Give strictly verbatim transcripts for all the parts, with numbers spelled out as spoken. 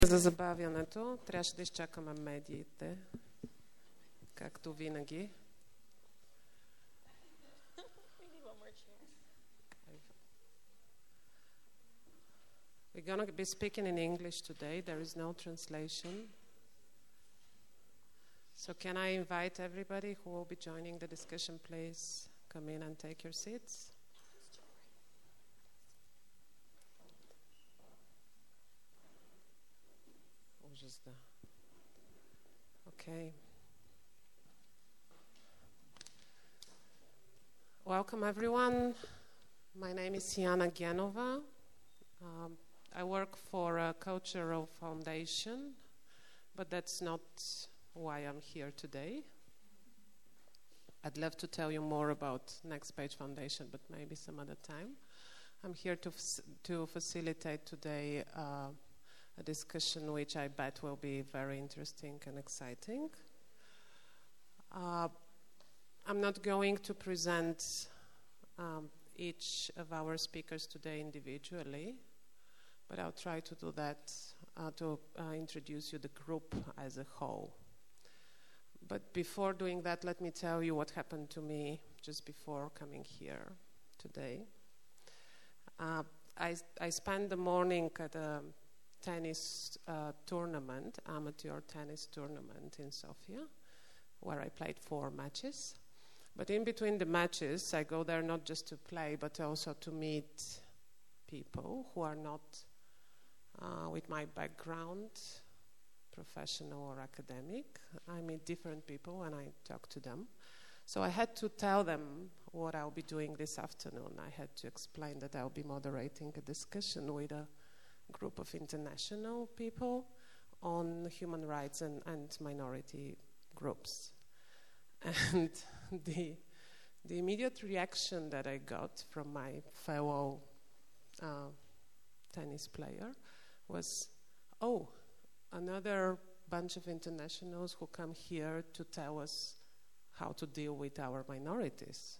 За забавянето трябваше да изчакаме медиите, както винаги. We're going to be speaking in English today. There is no translation. So can I invite everybody who will be joining the discussion, please come in and take your seats. Okay. Welcome, everyone. My name is Jana Genova. Um, I work for a cultural foundation, but that's not why I'm here today. I'd love to tell you more about Next Page Foundation, but maybe some other time. I'm here to f- to facilitate today uh, a discussion which I bet will be very interesting and exciting. Uh, I'm not going to present um, each of our speakers today individually, but I'll try to do that uh, to uh, introduce you the group as a whole. But before doing that, let me tell you what happened to me just before coming here today. Uh, I, I spent the morning at a tennis uh, tournament, amateur tennis tournament in Sofia, where I played four matches. But in between the matches, I go there not just to play, but also to meet people who are not uh, with my background, professional or academic. I meet different people and I talk to them. So I had to tell them what I'll be doing this afternoon. I had to explain that I'll be moderating a discussion with a group of international people on human rights and, and minority groups. And the the immediate reaction that I got from my fellow uh, tennis player was, oh, another bunch of internationals who come here to tell us how to deal with our minorities.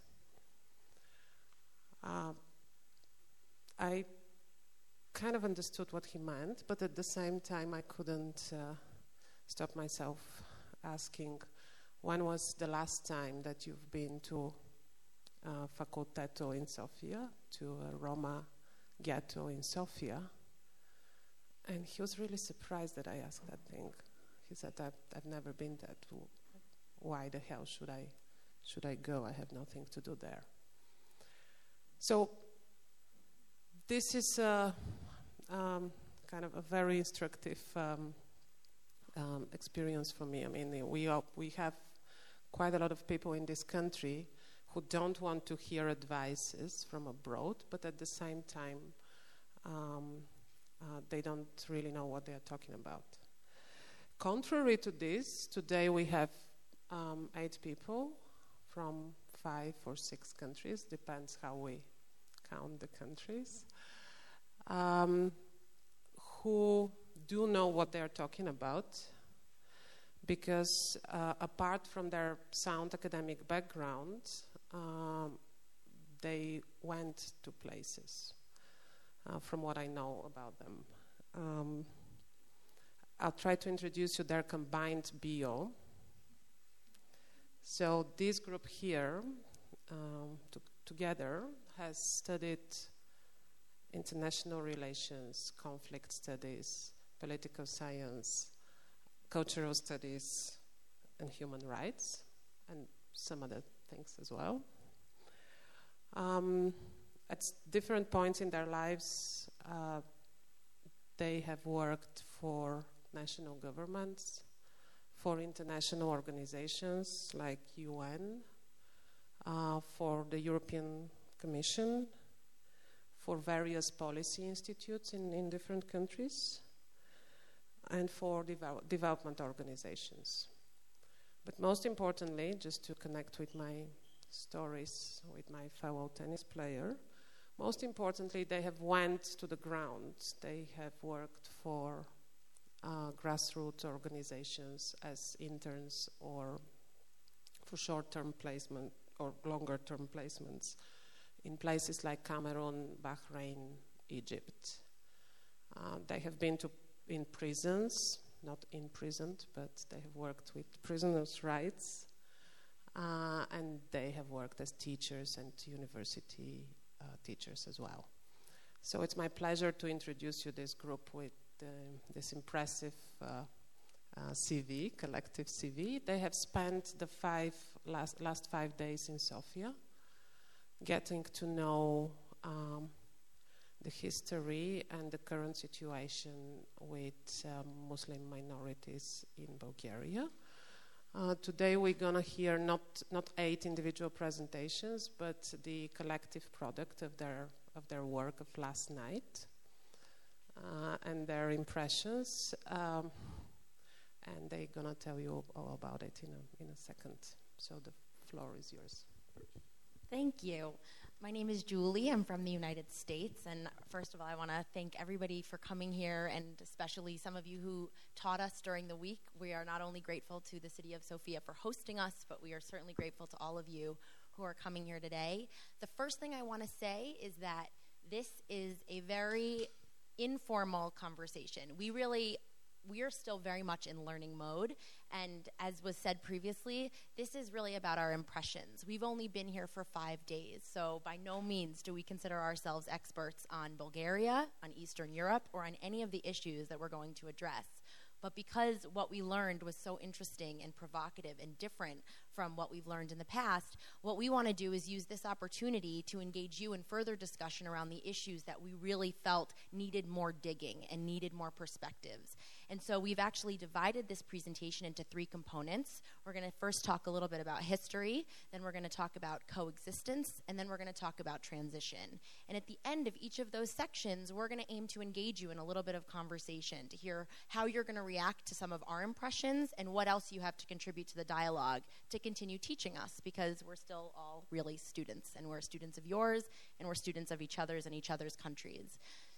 Uh, I kind of understood what he meant, but at the same time I couldn't uh, stop myself asking, when was the last time that you've been to uh, Faculteto in Sofia, to a Roma ghetto in Sofia? And he was really surprised that I asked that thing. He said, I've, I've never been there. To, why the hell should I, should I go? I have nothing to do there. So this is a, um, kind of a very instructive um, um, experience for me. I mean, we are, we have quite a lot of people in this country who don't want to hear advices from abroad, but at the same time, um, uh, they don't really know what they are talking about. Contrary to this, today we have um, eight people from five or six countries, depends how we count the countries, um, who do know what they are talking about, because uh, apart from their sound academic background, um, they went to places, uh, from what I know about them. Um, I'll try to introduce you their combined bio. So this group here, um, to, together, has studied international relations, conflict studies, political science, cultural studies, and human rights, and some other things as well. Um, at different points in their lives, uh, they have worked for national governments, for international organizations like U N, uh, for the European Commission, for various policy institutes in, in different countries, and for devel- development organizations. But most importantly, just to connect with my stories with my fellow tennis player, most importantly, they have went to the ground. They have worked for uh, grassroots organizations as interns or for short-term placement or longer-term placements in places like Cameroon, Bahrain, Egypt. Uh, they have been to in prisons, not imprisoned, but they have worked with prisoners' rights, uh, and they have worked as teachers and university uh, teachers as well. So it's my pleasure to introduce you this group with uh, this impressive uh, uh, C V, collective C V. They have spent the five last, last five days in Sofia, getting to know um, the history and the current situation with um, Muslim minorities in Bulgaria. Uh, today we're going to hear not, not eight individual presentations, but the collective product of their of their work of last night uh, and their impressions, um, and they're gonna tell you all about it in a in a second. So the floor is yours. Thank you. My name is Julie. I'm from the United States, and first of all, I want to thank everybody for coming here, and especially some of you who taught us during the week. We are not only grateful to the City of Sofia for hosting us, but we are certainly grateful to all of you who are coming here today. The first thing I want to say is that this is a very informal conversation. We really, we are still very much in learning mode, and as was said previously, this is really about our impressions. We've only been here for five days, so by no means do we consider ourselves experts on Bulgaria, on Eastern Europe, or on any of the issues that we're going to address. But because what we learned was so interesting and provocative and different from what we've learned in the past, what we want to do is use this opportunity to engage you in further discussion around the issues that we really felt needed more digging and needed more perspectives. And so we've actually divided this presentation into three components. We're going to first talk a little bit about history, then we're going to talk about coexistence, and then we're going to talk about transition. And at the end of each of those sections, we're going to aim to engage you in a little bit of conversation to hear how you're going to react to some of our impressions and what else you have to contribute to the dialogue to continue teaching us, because we're still all really students, and we're students of yours, and we're students of each other's and each other's countries.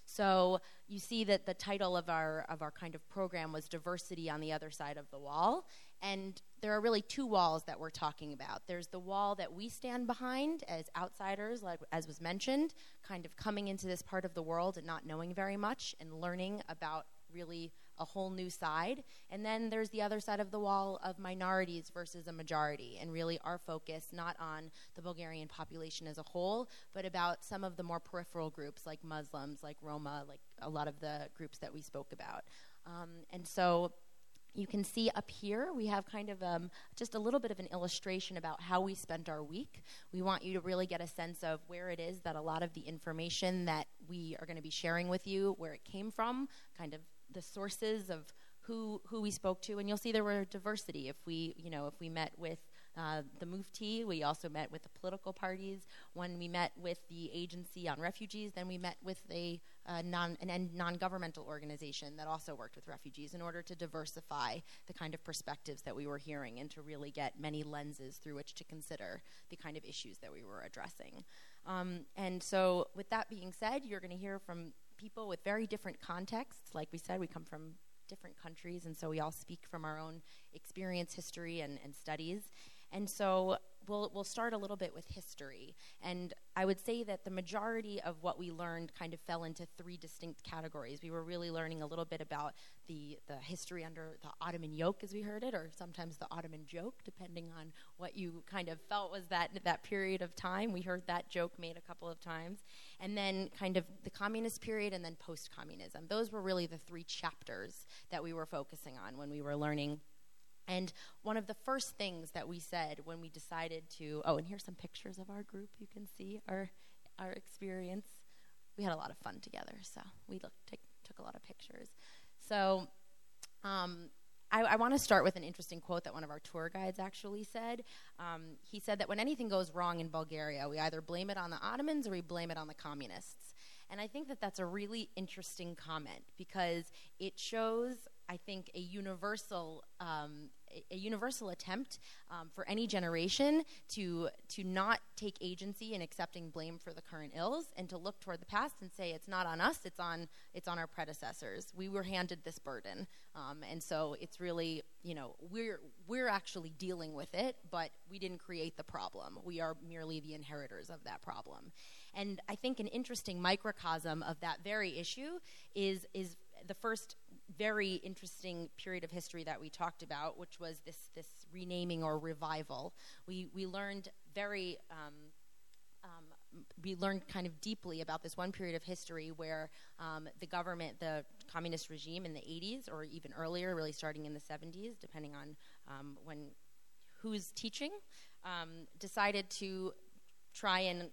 So you see that the title of our of our kind of program was Diversity on the Other Side of the Wall, and there are really two walls that we're talking about. There's the wall that we stand behind as outsiders, like as was mentioned, kind of coming into this part of the world and not knowing very much and learning about really a whole new side. And then there's the other side of the wall of minorities versus a majority, and really our focus not on the Bulgarian population as a whole, but about some of the more peripheral groups like Muslims, like Roma, like a lot of the groups that we spoke about. Um, and so you can see up here we have kind of um, just a little bit of an illustration about how we spent our week. We want you to really get a sense of where it is that a lot of the information that we are going to be sharing with you, where it came from, kind of the sources of who who we spoke to, and you'll see there were diversity. If we, you know, if we met with uh, the Mufti, we also met with the political parties. When we met with the Agency on Refugees, then we met with a uh, non an non-governmental organization that also worked with refugees in order to diversify the kind of perspectives that we were hearing and to really get many lenses through which to consider the kind of issues that we were addressing. Um, and so, with that being said, you're going to hear from people with very different contexts. Like we said, we come from different countries, and so we all speak from our own experience, history, and, and studies. And so we'll we'll start a little bit with history. And I would say that the majority of what we learned kind of fell into three distinct categories. We were really learning a little bit about the, the history under the Ottoman yoke, as we heard it, or sometimes the Ottoman joke, depending on what you kind of felt was that that period of time. We heard that joke made a couple of times. And then kind of the communist period, and then post-communism. Those were really the three chapters that we were focusing on when we were learning. And one of the first things that we said when we decided to, oh, and here's some pictures of our group. You can see our our experience. We had a lot of fun together, so we looked, take, took a lot of pictures. So um, I, I want to start with an interesting quote that one of our tour guides actually said. Um, he said that when anything goes wrong in Bulgaria, we either blame it on the Ottomans or we blame it on the communists. And I think that that's a really interesting comment, because it shows, I think, a universal um, a universal attempt um, for any generation to to not take agency in accepting blame for the current ills, and to look toward the past and say it's not on us, it's on it's on our predecessors. We were handed this burden, um, and so it's really, you know, we're we're actually dealing with it, but we didn't create the problem. We are merely the inheritors of that problem. And I think an interesting microcosm of that very issue is is the first very interesting period of history that we talked about, which was this this renaming or revival. We we learned very um, um, we learned kind of deeply about this one period of history where um, the government, the communist regime in the eighties or even earlier, really starting in the seventies, depending on um, when who's teaching, um, decided to try and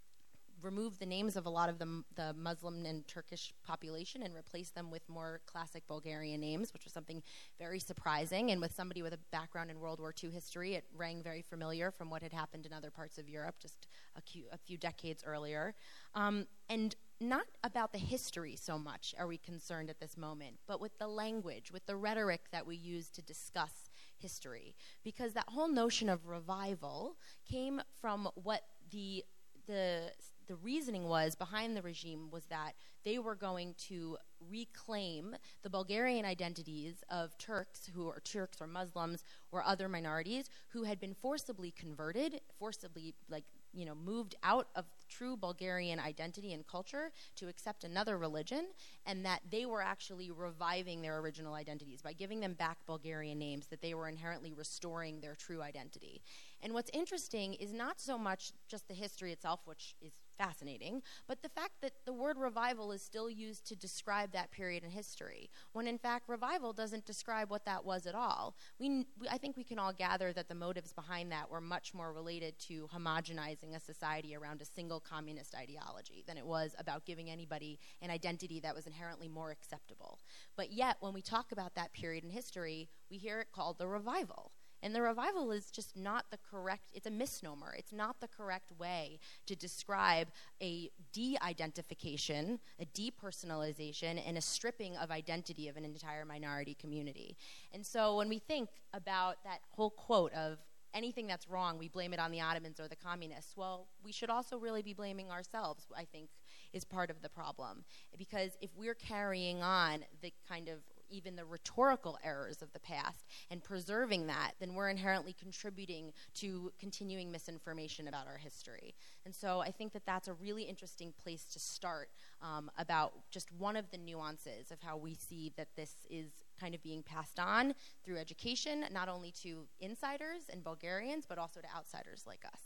remove the names of a lot of the, the Muslim and Turkish population and replace them with more classic Bulgarian names, which was something very surprising. And with somebody with a background in World War Two history, it rang very familiar from what had happened in other parts of Europe just a few, a few decades earlier. Um, and not about the history so much are we concerned at this moment, but with the language, with the rhetoric that we use to discuss history. Because that whole notion of revival came from what the the the reasoning was behind the regime was that they were going to reclaim the Bulgarian identities of Turks who are Turks or Muslims or other minorities who had been forcibly converted, forcibly like you know moved out of true Bulgarian identity and culture to accept another religion, and that they were actually reviving their original identities by giving them back Bulgarian names, that they were inherently restoring their true identity. And what's interesting is not so much just the history itself, which is fascinating, but the fact that the word revival is still used to describe that period in history, when in fact revival doesn't describe what that was at all. We, we, I think we can all gather that the motives behind that were much more related to homogenizing a society around a single communist ideology than it was about giving anybody an identity that was inherently more acceptable. But yet, when we talk about that period in history, we hear it called the revival. And the revival is just not the correct, it's a misnomer. It's not the correct way to describe a de-identification, a depersonalization, and a stripping of identity of an entire minority community. And so when we think about that whole quote of anything that's wrong, we blame it on the Ottomans or the communists, well, we should also really be blaming ourselves, I think, is part of the problem. Because if we're carrying on the kind of even the rhetorical errors of the past and preserving that, then we're inherently contributing to continuing misinformation about our history. And so I think that that's a really interesting place to start um, about just one of the nuances of how we see that this is kind of being passed on through education, not only to insiders and Bulgarians, but also to outsiders like us.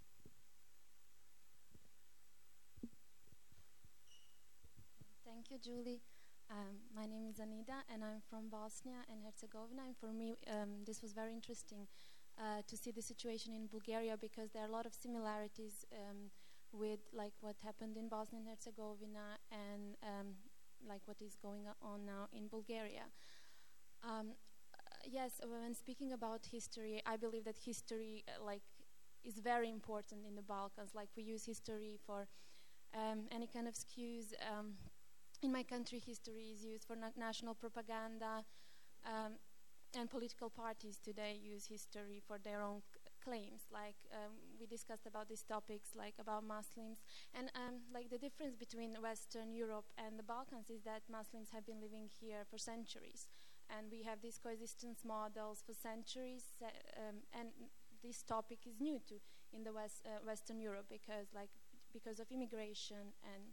Thank you, Julie. Um, my name is Anida, and I'm from Bosnia and Herzegovina. And for me, um, this was very interesting uh, to see the situation in Bulgaria, because there are a lot of similarities um, with like what happened in Bosnia and Herzegovina and um, like what is going on now in Bulgaria. Um, uh, yes, when speaking about history, I believe that history uh, like is very important in the Balkans. Like we use history for um, any kind of excuse. Um, In my country, history is used for na- national propaganda, um, and political parties today use history for their own c- claims. Like um, we discussed about these topics, like about Muslims, and um, like the difference between Western Europe and the Balkans is that Muslims have been living here for centuries, and we have these coexistence models for centuries. Uh, um, and this topic is new to in the West, uh, Western Europe because, like, because of immigration and.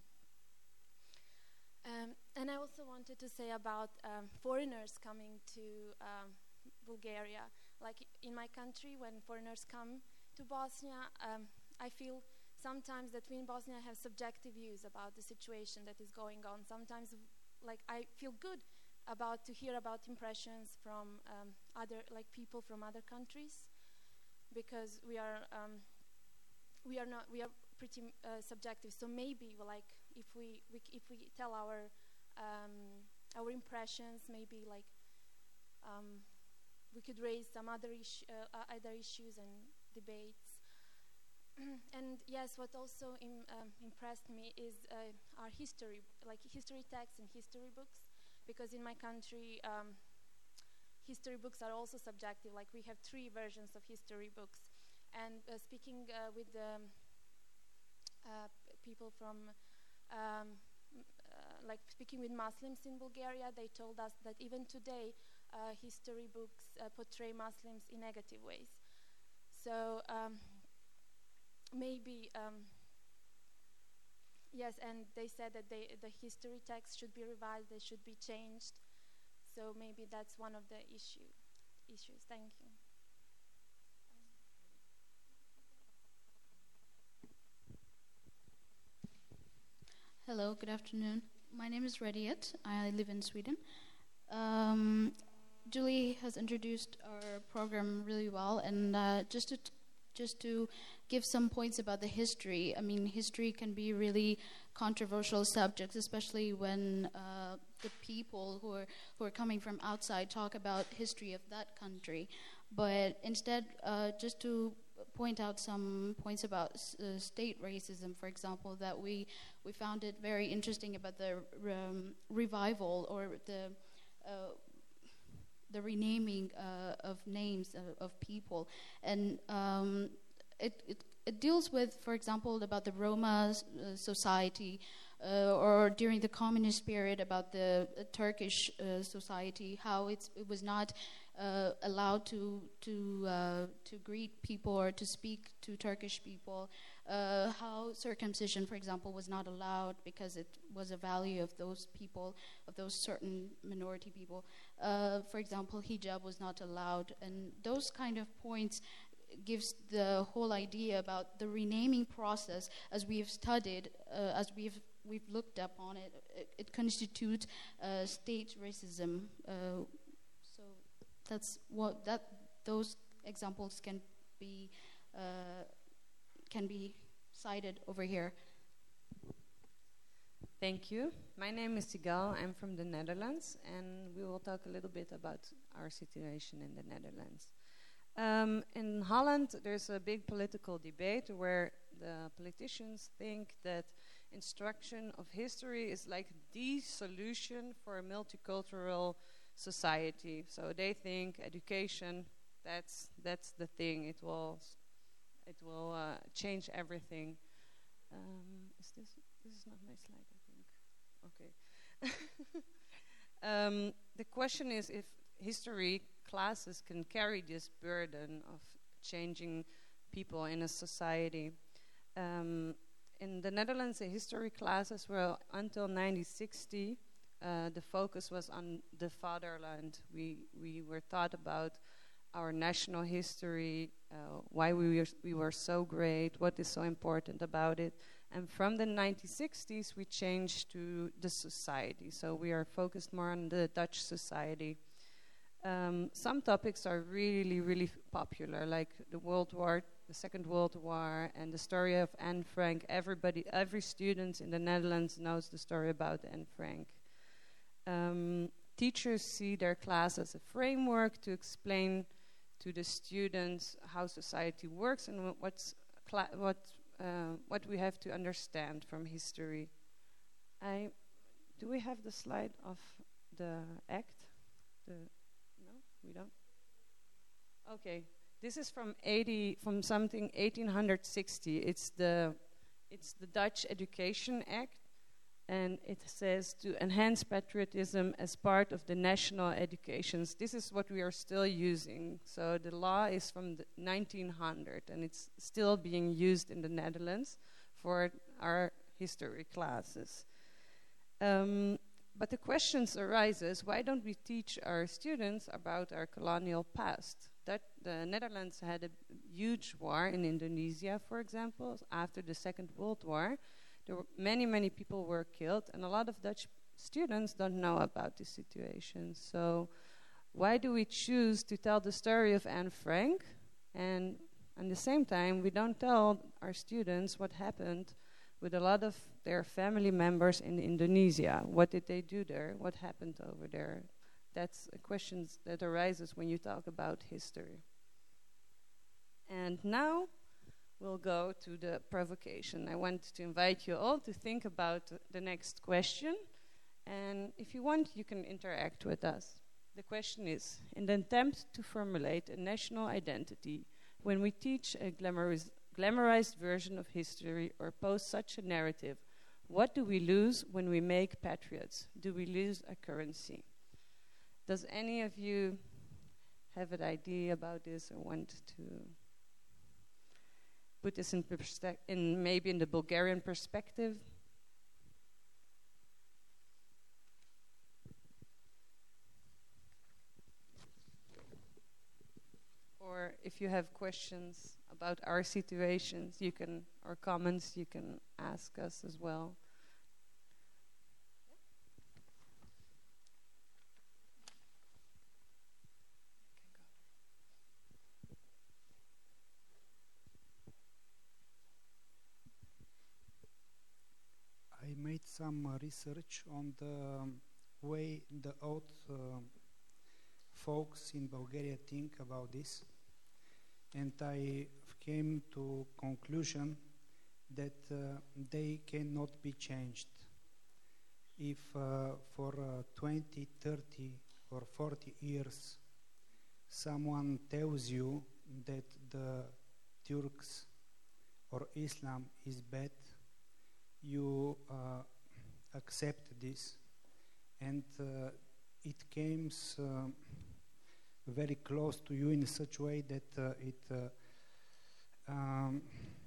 Um, and I also wanted to say about um, foreigners coming to um, Bulgaria. Like in my country, when foreigners come to Bosnia, um, I feel sometimes that we in Bosnia have subjective views about the situation that is going on. Sometimes, like I feel good about to hear about impressions from um, other, like people from other countries, because we are um, we are not we are pretty uh, subjective. So maybe like. If we, we if we tell our um, our impressions, maybe like um, we could raise some other issue, uh, other issues and debates. And yes, what also im, um, impressed me is uh, our history, like history texts and history books, because in my country, um, history books are also subjective. Like we have three versions of history books, and uh, speaking uh, with um, uh, people from Um, uh, like speaking with Muslims in Bulgaria, they told us that even today uh, history books uh, portray Muslims in negative ways. So um, maybe, um, yes, and they said that they, the history text should be revised, they should be changed, So maybe that's one of the issue issues. Thank you. Hello, good afternoon. My name is Rediet. I live in Sweden. Um, Julie has introduced our program really well, and uh, just to t- just to give some points about the history. I mean, history can be really controversial subjects, especially when uh, the people who are who are coming from outside talk about history of that country. But instead, uh, just to point out some points about uh, state racism, for example, that we we found it very interesting about the um, revival or the uh, the renaming uh, of names of, of people, and um, it, it it deals with, for example, about the Roma uh, society, uh, or during the communist period about the uh, Turkish uh, society, how it's it was not uh, allowed to to uh, to greet people or to speak to Turkish people, uh, how circumcision, for example, was not allowed because it was a value of those people, of those certain minority people. Uh, for example, hijab was not allowed, and those kind of points gives the whole idea about the renaming process, as we have studied, uh, as we've we've looked up on it. It, it constitutes uh, state racism. Uh, so that's what that those examples can be uh, can be cited over here. Thank you. My name is Sigal. I'm from the Netherlands, and we will talk a little bit about our situation in the Netherlands. Um, in Holland, there's a big political debate where the politicians think that instruction of history is like the solution for a multicultural society. So they think education, that's that's the thing. It will it will uh, change everything. Um, is this this is not my slide, I think. Okay. um, the question is if history classes can carry this burden of changing people in a society. Um, in the Netherlands, the history classes were until nineteen sixty. Uh, the focus was on the fatherland. We we were taught about our national history, uh, why we were, we were so great, what is so important about it. And from the nineteen sixties, we changed to the society. So we are focused more on the Dutch society. Um, some topics are really, really f- popular, like the World War, the Second World War, and the story of Anne Frank. Everybody, every student in the Netherlands knows the story about Anne Frank. Um, teachers see their class as a framework to explain to the students how society works and wh- what's cla- what uh, what we have to understand from history. I do we have the slide of the act? The We don't? Okay. This is from eighty, from something eighteen sixty. It's the, it's the Dutch Education Act, and it says to enhance patriotism as part of the national educations. This is what we are still using. So the law is from the nineteen hundred, and it's still being used in the Netherlands for our history classes. Um, But the questions arises, why don't we teach our students about our colonial past? That the Netherlands had a huge war in Indonesia, for example, after the Second World War. There were many, many people were killed, and a lot of Dutch students don't know about this situation. So why do we choose to tell the story of Anne Frank? And at the same time, we don't tell our students what happened with a lot of their family members in Indonesia. What did they do there? What happened over there? That's a question that arises when you talk about history. And now we'll go to the provocation. I want to invite you all to think about the next question. And if you want, you can interact with us. The question is, in the attempt to formulate a national identity, when we teach a glamorous glamorized version of history or post such a narrative, what do we lose when we make patriots? Do we lose a currency? Does any of you have an idea about this or want to put this in, perspe- in maybe in the Bulgarian perspective? if you have questions about our situations, you can, or comments, you can ask us as well. I made some uh, research on the um, way the old uh, folks in Bulgaria think about this, and I came to conclusion that uh, they cannot be changed. If uh, for uh, twenty, thirty or forty years someone tells you that the Turks or Islam is bad, you uh, accept this, and uh, it comes uh, very close to you in such a way that uh, it uh, um,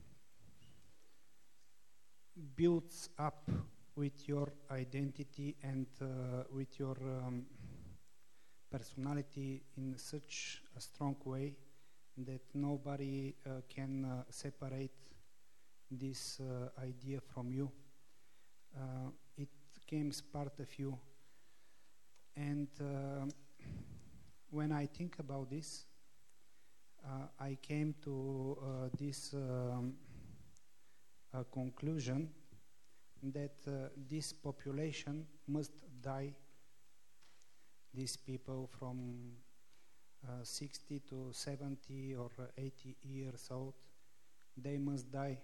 builds up with your identity and uh, with your um, personality in such a strong way that nobody uh, can uh, separate this uh, idea from you. Uh, it becomes part of you. And uh, when I think about this, uh, I came to uh, this um, uh, conclusion that uh, this population must die. These people from uh, sixty to seventy or eighty years old, they must die,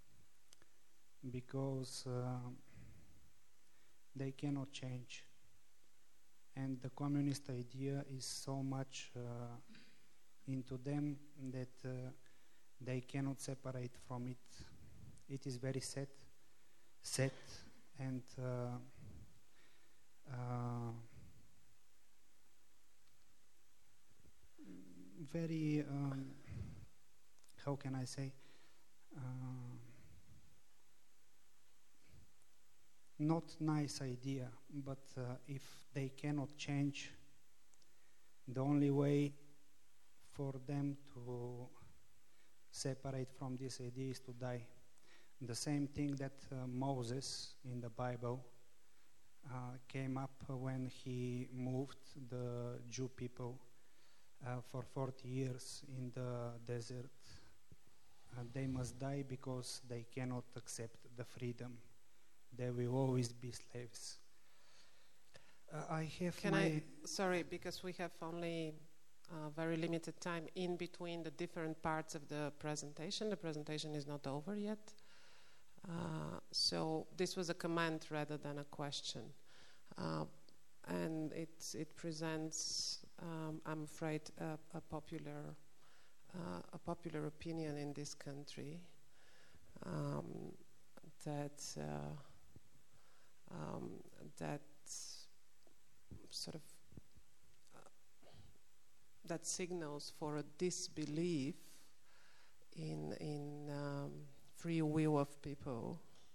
because uh, they cannot change. And the communist idea is so much uh, into them that uh, they cannot separate from it. It is very sad, sad and uh, uh, very, um, how can I say, uh, not nice idea, but uh, if they cannot change, the only way for them to separate from this idea is to die. The same thing that uh, Moses in the Bible uh, came up when he moved the Jew people uh, for forty years in the desert. Uh, they must die because they cannot accept the freedom. They will always be slaves. Uh, I have Can my... I, sorry, because we have only uh, very limited time in between the different parts of the presentation. The presentation is not over yet. Uh, so this was a comment rather than a question. Uh, and it, it presents, um, I'm afraid, a, a popular uh, a popular opinion in this country um, that uh, um, that sort of uh, that signals for a disbelief in in um, free will of people.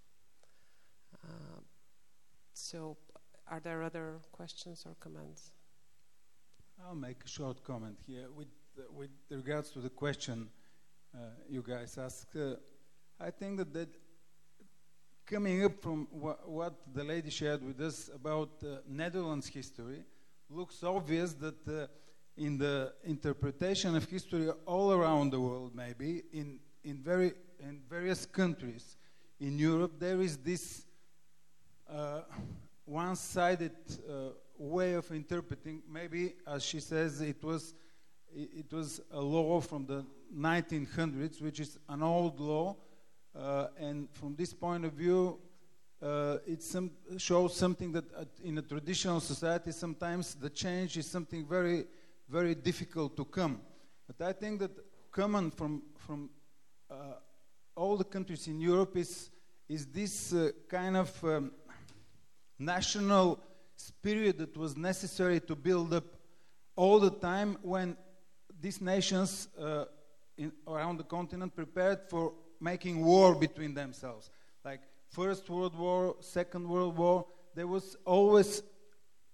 Uh, so, are there other questions or comments? I'll make a short comment here. With, uh, with regards to the question uh, you guys asked, uh, I think that, that coming up from wha what the lady shared with us about uh, Netherlands history, looks obvious that uh, in the interpretation of history all around the world, maybe, in, in, very, in various countries in Europe, there is this uh, one-sided uh, way of interpreting. Maybe, as she says, it was it was a law from the nineteen hundreds, which is an old law, uh, and from this point of view, uh, it some shows something that uh, in a traditional society sometimes the change is something very, very difficult to come. But I think that common from from uh, all the countries in Europe is is this uh, kind of um, national spirit that was necessary to build up all the time when these nations uh, in, around the continent prepared for making war between themselves. Like First World War, Second World War, there was always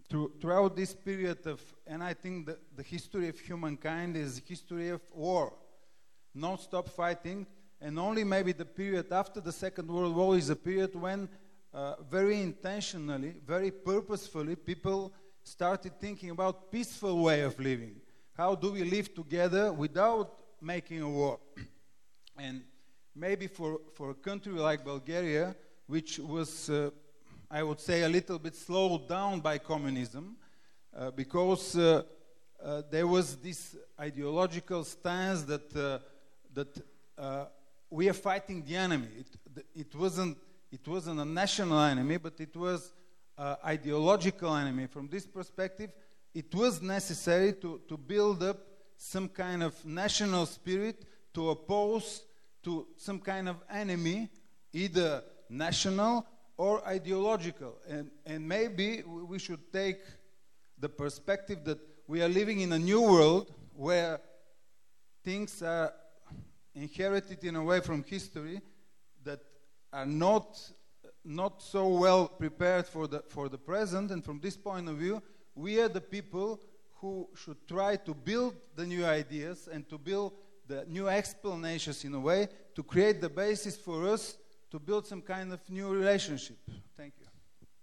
through, throughout this period of, and I think the, the history of humankind is history of war, non-stop fighting, and only maybe the period after the Second World War is a period when uh, very intentionally, very purposefully, people started thinking about peaceful way of living. How do we live together without making a war? And maybe for, for a country like Bulgaria, which was, uh, I would say, a little bit slowed down by communism, uh, because uh, uh, there was this ideological stance that, uh, that uh, we are fighting the enemy. It, it, wasn't, it wasn't a national enemy, but it was an ideological enemy. From this perspective, it was necessary to, to build up some kind of national spirit to oppose to some kind of enemy, either national or ideological. And, and maybe we should take the perspective that we are living in a new world where things are inherited in a way from history that are not, not so well prepared for the, for the present. And from this point of view, we are the people who should try to build the new ideas and to build the new explanations in a way to create the basis for us to build some kind of new relationship. Thank you.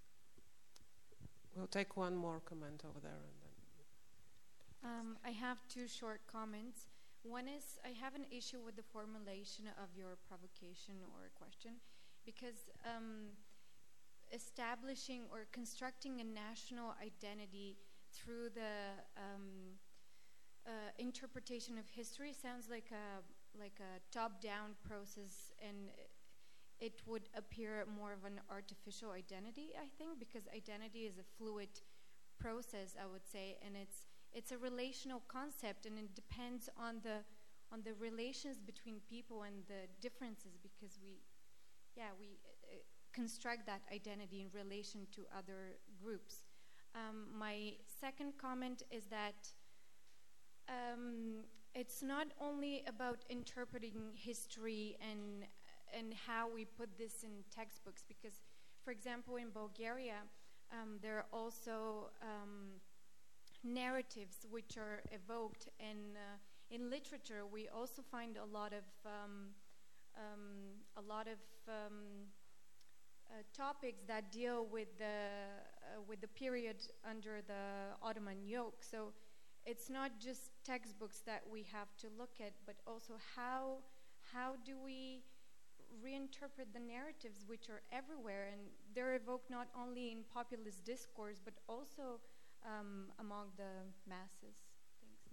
We'll take one more comment over there. And then. Um, I have two short comments. One is I have an issue with the formulation of your provocation or question because um, establishing or constructing a national identity through the um, uh, interpretation of history sounds like a like a top-down process, and it would appear more of an artificial identity, I think, because identity is a fluid process, I would say, and it's it's a relational concept, and it depends on the on the relations between people and the differences, because we, yeah, we uh, construct that identity in relation to other groups. Um, my second comment is that um, it's not only about interpreting history and and how we put this in textbooks, because, for example, in Bulgaria, um, there are also um, narratives which are evoked, and uh, in literature we also find a lot of um, um, a lot of um, uh, topics that deal with the uh, with the period under the Ottoman yoke. So it's not just textbooks that we have to look at, but also how how do we reinterpret the narratives which are everywhere, and they're evoked not only in populist discourse but also um, among the masses. Thanks.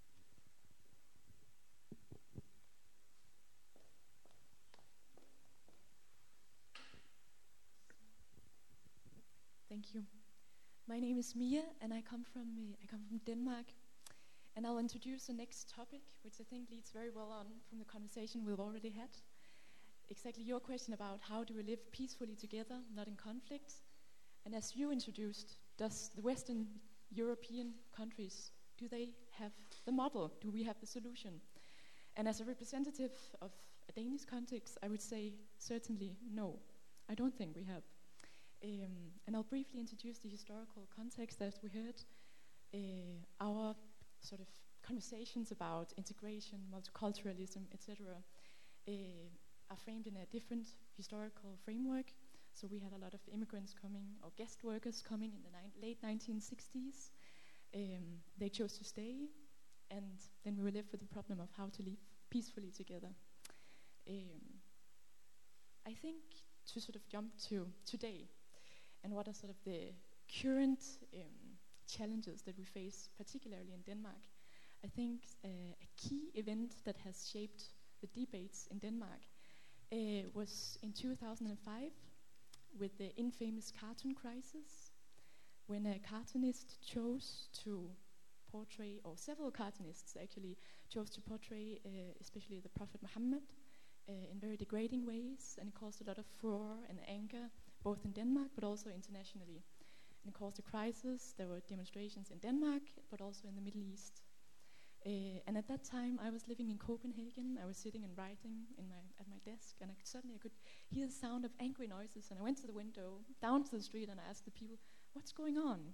Thank you. My name is Mia, and I come from uh, I come from Denmark, and I'll introduce the next topic, which I think leads very well on from the conversation we've already had. Exactly your question about how do we live peacefully together, not in conflict. And as you introduced, does the Western European countries, do they have the model? Do we have the solution? And as a representative of a Danish context, I would say certainly no. I don't think we have. Um, and I'll briefly introduce the historical context as we heard. Uh, our sort of conversations about integration, multiculturalism, et cetera, uh, are framed in a different historical framework. So we had a lot of immigrants coming, or guest workers coming in the ni- late nineteen sixties. Um, they chose to stay, and then we were left with the problem of how to live peacefully together. Um, I think to sort of jump to today, and what are sort of the current um, challenges that we face, particularly in Denmark, I think uh, a key event that has shaped the debates in Denmark Uh, was in two thousand five with the infamous cartoon crisis, when a cartoonist chose to portray, or several cartoonists actually chose to portray uh, especially the Prophet Muhammad uh, in very degrading ways, and it caused a lot of furor and anger both in Denmark but also internationally. And it caused a crisis. There were demonstrations in Denmark but also in the Middle East. Uh, and at that time, I was living in Copenhagen. I was sitting and writing in my at my desk, and I could, suddenly I could hear the sound of angry noises. And I went to the window, down to the street, and I asked the people, "What's going on?"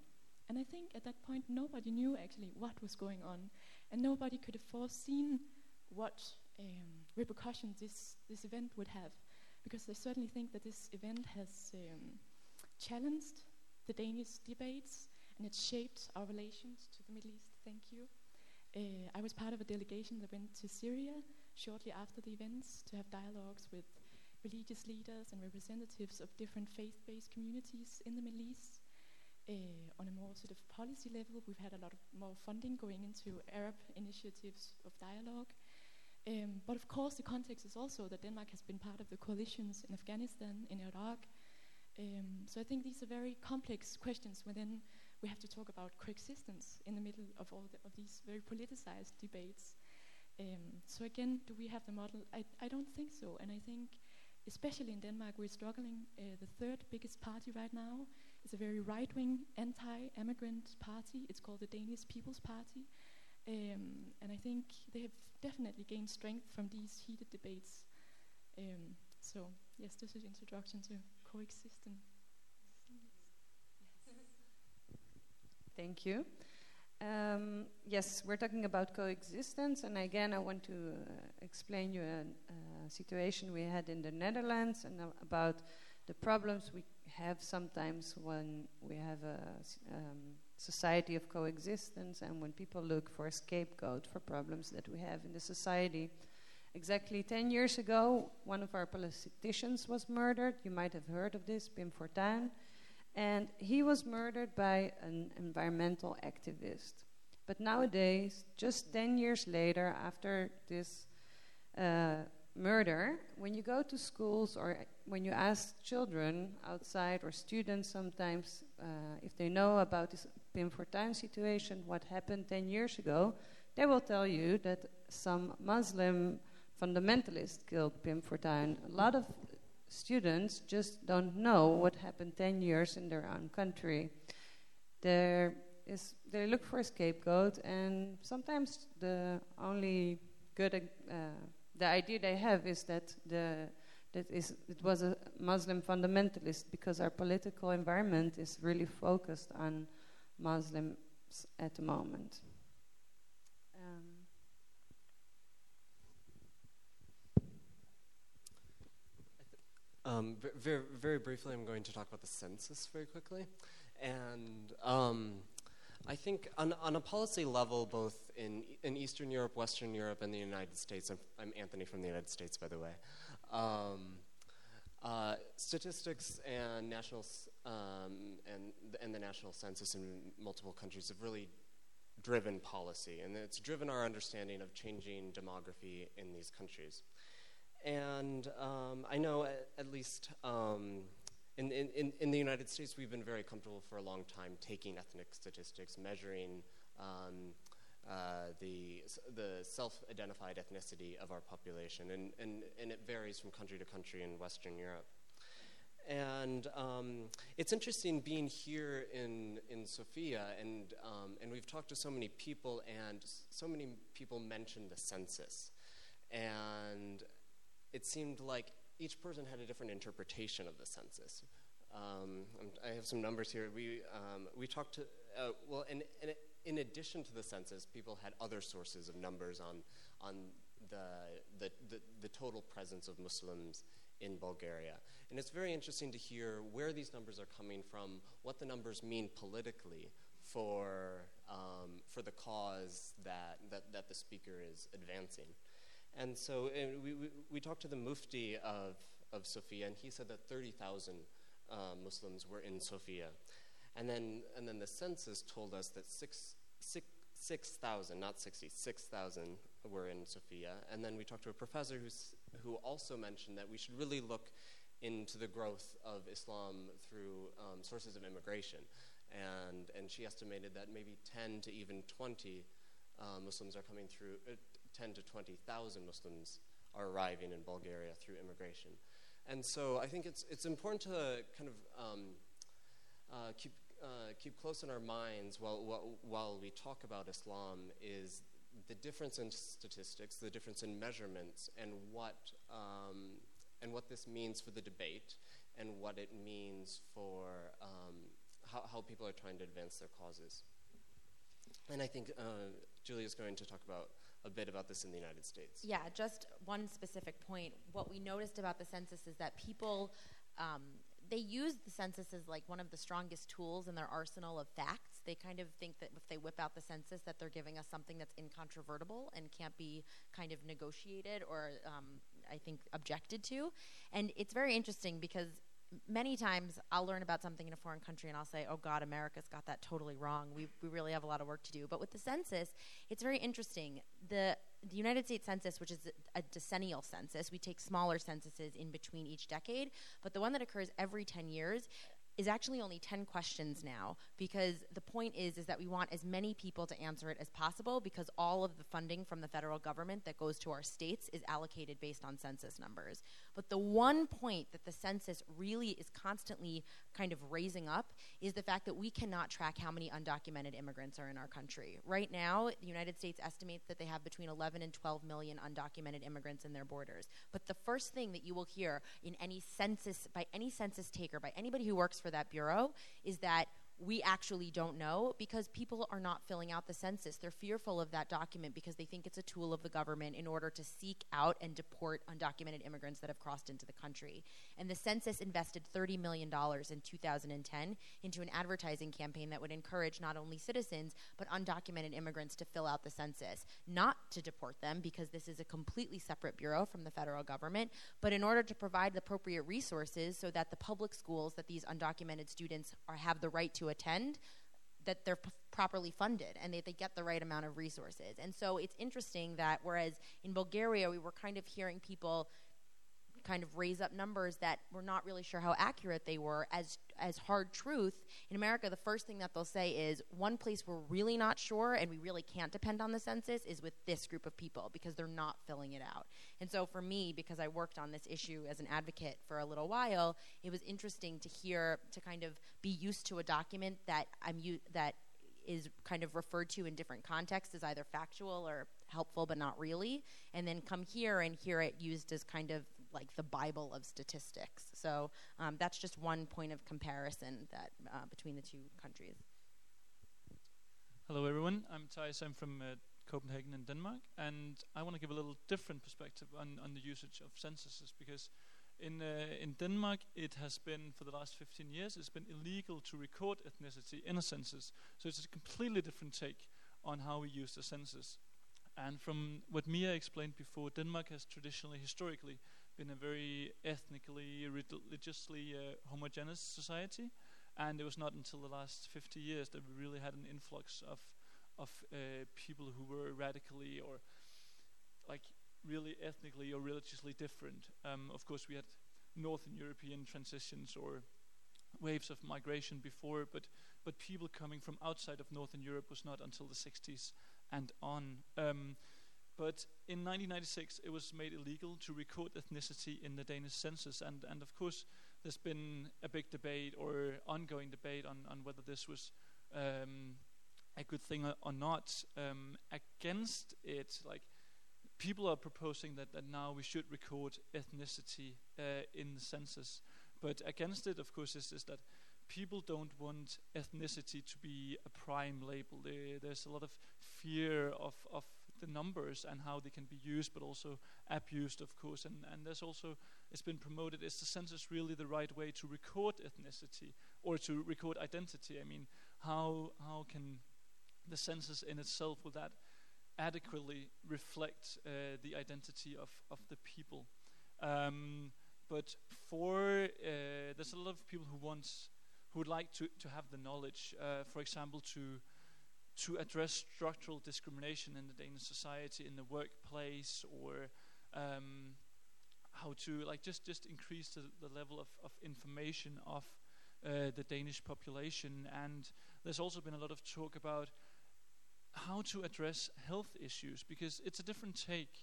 And I think at that point, nobody knew actually what was going on, and nobody could have foreseen what um, repercussions this, this event would have, because I certainly think that this event has um, challenged the Danish debates, and it shaped our relations to the Middle East. Thank you. Uh, I was part of a delegation that went to Syria shortly after the events to have dialogues with religious leaders and representatives of different faith-based communities in the Middle East. Uh, on a more sort of policy level, we've had a lot of more funding going into Arab initiatives of dialogue. Um, but of course, the context is also that Denmark has been part of the coalitions in Afghanistan, in Iraq. Um, so I think these are very complex questions when then we have to talk about coexistence in the middle of all the, of these very politicized debates. Um, so again, do we have the model? I, I don't think so. And I think, especially in Denmark, we're struggling. Uh, the third biggest party right now is a very right-wing, anti-immigrant party. It's called the Danish People's Party. Um, and I think they have definitely gained strength from these heated debates. Um, so, yes, this is introduction to coexistence. Thank you. Um, yes, we're talking about coexistence, and again, I want to uh, explain you a, a situation we had in the Netherlands and uh, about the problems we have sometimes when we have a um, society of coexistence and when people look for a scapegoat for problems that we have in the society. Exactly ten years ago, one of our politicians was murdered. You might have heard of this, Pim Fortuyn. And he was murdered by an environmental activist. But nowadays, just ten years later, after this uh, murder, when you go to schools or when you ask children outside or students sometimes uh, if they know about this Pim Fortuyn situation, what happened ten years ago, they will tell you that some Muslim fundamentalist killed Pim Fortuyn. A lot of students just don't know what happened ten years in their own country. There is, they look for a scapegoat, and sometimes the only good, uh, the idea they have is that the that is it was a Muslim fundamentalist, because our political environment is really focused on Muslims at the moment. Um, Um, very, very briefly, I'm going to talk about the census very quickly. And um, I think on, on a policy level, both in, in Eastern Europe, Western Europe, and the United States, I'm, I'm Anthony from the United States, by the way, um, uh, statistics and, national, um, and, and the national census in multiple countries have really driven policy. And it's driven our understanding of changing demography in these countries. And um, I know at, at least um, in, in, in the United States, we've been very comfortable for a long time taking ethnic statistics, measuring um, uh, the, the self-identified ethnicity of our population. And, and, and it varies from country to country in Western Europe. And um, it's interesting being here in, in Sofia, and, um, and we've talked to so many people, and so many people mentioned the census. And it seemed like each person had a different interpretation of the census. Um, I have some numbers here. We um, we talked to uh, well, in, in in addition to the census, people had other sources of numbers on on the the the, the total presence of Muslims in Bulgaria. And it's very interesting to hear where these numbers are coming from, what the numbers mean politically for um, for the cause that, that that the speaker is advancing. And so and we, we we talked to the Mufti of, of Sofia, and he said that thirty thousand uh, Muslims were in Sofia. And then and then the census told us that six, six, six thousand, not sixty, six thousand were in Sofia. And then we talked to a professor who's, who also mentioned that we should really look into the growth of Islam through um, sources of immigration. And, and she estimated that maybe ten to even twenty uh, Muslims are coming through, uh, ten to twenty thousand Muslims are arriving in Bulgaria through immigration. And so I think it's it's important to kind of um, uh, keep uh, keep close in our minds while, while while we talk about Islam is the difference in statistics, the difference in measurements, and what um, and what this means for the debate, and what it means for um, how, how people are trying to advance their causes. And I think uh, Julia is going to talk about a bit about this in the United States. Yeah, just one specific point. What we noticed about the census is that people, um, they use the census as like one of the strongest tools in their arsenal of facts. They kind of think that if they whip out the census that they're giving us something that's incontrovertible and can't be kind of negotiated or um, I think objected to. And it's very interesting because many times I'll learn about something in a foreign country and I'll say, oh God, America's got that totally wrong. We we really have a lot of work to do. But with the census, it's very interesting. The the United States Census, which is a, a decennial census, we take smaller censuses in between each decade, but the one that occurs every ten years is actually only ten questions now, because the point is is that we want as many people to answer it as possible, because all of the funding from the federal government that goes to our states is allocated based on census numbers. But the one point that the census really is constantly kind of raising up is the fact that we cannot track how many undocumented immigrants are in our country. Right now, the United States estimates that they have between eleven and twelve million undocumented immigrants in their borders. But the first thing that you will hear in any census, by any census taker, by anybody who works for that bureau, is that we actually don't know, because people are not filling out the census. They're fearful of that document because they think it's a tool of the government in order to seek out and deport undocumented immigrants that have crossed into the country. And the census invested thirty million dollars in two thousand ten into an advertising campaign that would encourage not only citizens but undocumented immigrants to fill out the census, not to deport them, because this is a completely separate bureau from the federal government, but in order to provide the appropriate resources so that the public schools that these undocumented students are have the right to attend, that they're p- properly funded and they, they get the right amount of resources. And so it's interesting that whereas in Bulgaria we were kind of hearing people kind of raise up numbers that we're not really sure how accurate they were as as hard truth, in America the first thing that they'll say is, one place we're really not sure and we really can't depend on the census is with this group of people, because they're not filling it out. And so for me, because I worked on this issue as an advocate for a little while, it was interesting to hear, to kind of be used to a document that I'm u- that is kind of referred to in different contexts as either factual or helpful but not really, and then come here and hear it used as kind of like the Bible of statistics. So um, that's just one point of comparison that uh, between the two countries. Hello everyone, I'm Thijs, I'm from uh, Copenhagen in Denmark, and I want to give a little different perspective on, on the usage of censuses, because in uh, in Denmark it has been, for the last fifteen years, it's been illegal to record ethnicity in a census. So it's a completely different take on how we use the census. And from what Mia explained before, Denmark has traditionally, historically, been a very ethnically, religiously uh, homogeneous society, and it was not until the last fifty years that we really had an influx of of uh, people who were radically or like really ethnically or religiously different. Um, of course, we had Northern European transitions or waves of migration before, but but people coming from outside of Northern Europe was not until the sixties and on. Um, But in nineteen ninety-six, it was made illegal to record ethnicity in the Danish census, and, and of course, there's been a big debate or ongoing debate on, on whether this was um, a good thing or, or not. Um, against it, like people are proposing that, that now we should record ethnicity uh, in the census, but against it, of course, is, is that people don't want ethnicity to be a prime label. There, there's a lot of fear of of the numbers and how they can be used, but also abused, of course. And, and there's also, it's been promoted, is the census really the right way to record ethnicity or to record identity? I mean, how how can the census in itself, will that adequately reflect uh, the identity of, of the people? Um, but for, uh, there's a lot of people who want, who would like to, to have the knowledge, uh, for example, to to address structural discrimination in the Danish society, in the workplace, or um, how to like just, just increase the, the level of, of information of uh, the Danish population. And there's also been a lot of talk about how to address health issues, because it's a different take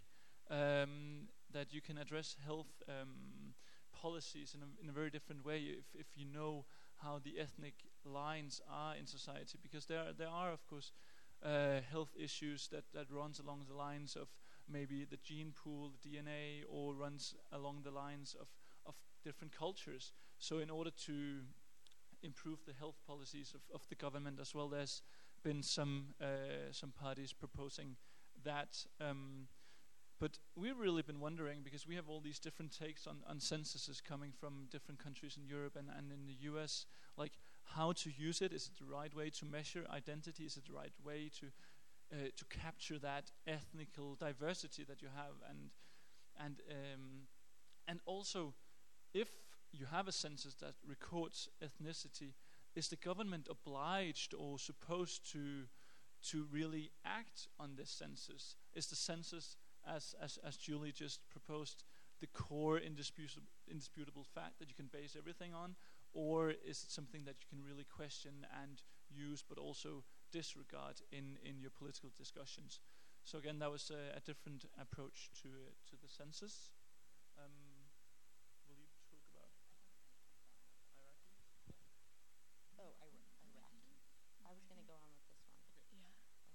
um, that you can address health um, policies in a, in a very different way if, if you know how the ethnic lines are in society, because there there are of course uh, health issues that, that runs along the lines of maybe the gene pool, the D N A, or runs along the lines of, of different cultures. So in order to improve the health policies of, of the government as well. There's been some uh, some parties proposing that. Um, But we've really been wondering, because we have all these different takes on, on censuses coming from different countries in Europe and, and in the U S, like how to use it. Is it the right way to measure identity? Is it the right way to uh, to capture that ethnical diversity that you have? And and um, and also, if you have a census that records ethnicity, is the government obliged or supposed to to really act on this census? Is the census, as as as Julie just proposed, the core indisputable indisputable fact that you can base everything on, or is it something that you can really question and use, but also disregard in in your political discussions? So again, that was a, a different approach to uh, to the census. Um, will you talk about Iraqi? Oh, Iraqi. I was going to go on with this one. Okay.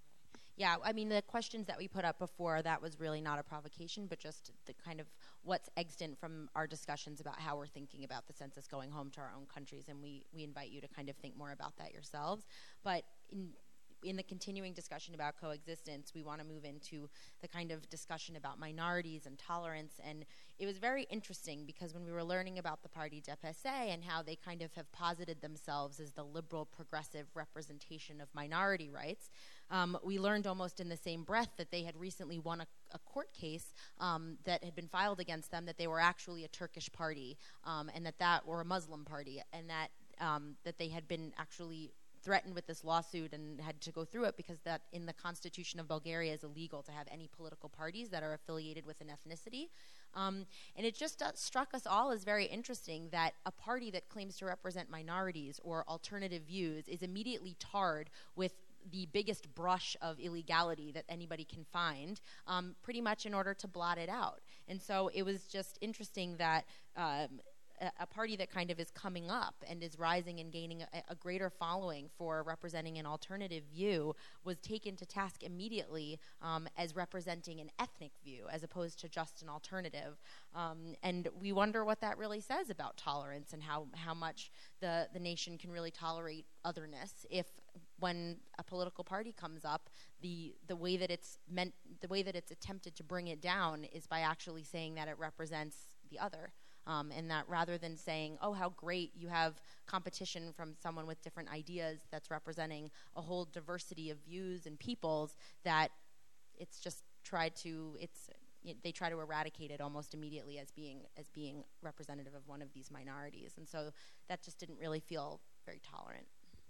Yeah. Yeah, I mean, the questions that we put up before, that was really not a provocation, but just the kind of what's extant from our discussions about how we're thinking about the census going home to our own countries, and we, we invite you to kind of think more about that yourselves. But in in the continuing discussion about coexistence, we want to move into the kind of discussion about minorities and tolerance. And it was very interesting because when we were learning about the party D P S A and how they kind of have posited themselves as the liberal progressive representation of minority rights, um, we learned almost in the same breath that they had recently won a, a court case um, that had been filed against them, that they were actually a Turkish party, um, and that that were a Muslim party, and that um, that they had been actually threatened with this lawsuit and had to go through it because that in the Constitution of Bulgaria is illegal to have any political parties that are affiliated with an ethnicity. Um, and it just uh, struck us all as very interesting that a party that claims to represent minorities or alternative views is immediately tarred with the biggest brush of illegality that anybody can find, um, pretty much in order to blot it out. And so it was just interesting that um, a party that kind of is coming up and is rising and gaining a, a greater following for representing an alternative view was taken to task immediately um, as representing an ethnic view as opposed to just an alternative. Um, and we wonder what that really says about tolerance and how, how much the, the nation can really tolerate otherness if when a political party comes up, the the way that it's meant, the way that it's attempted to bring it down is by actually saying that it represents the other. Um, and that rather than saying, oh, how great you have competition from someone with different ideas that's representing a whole diversity of views and peoples, that it's just tried to, it's, it, they try to eradicate it almost immediately as being as being representative of one of these minorities. And so that just didn't really feel very tolerant.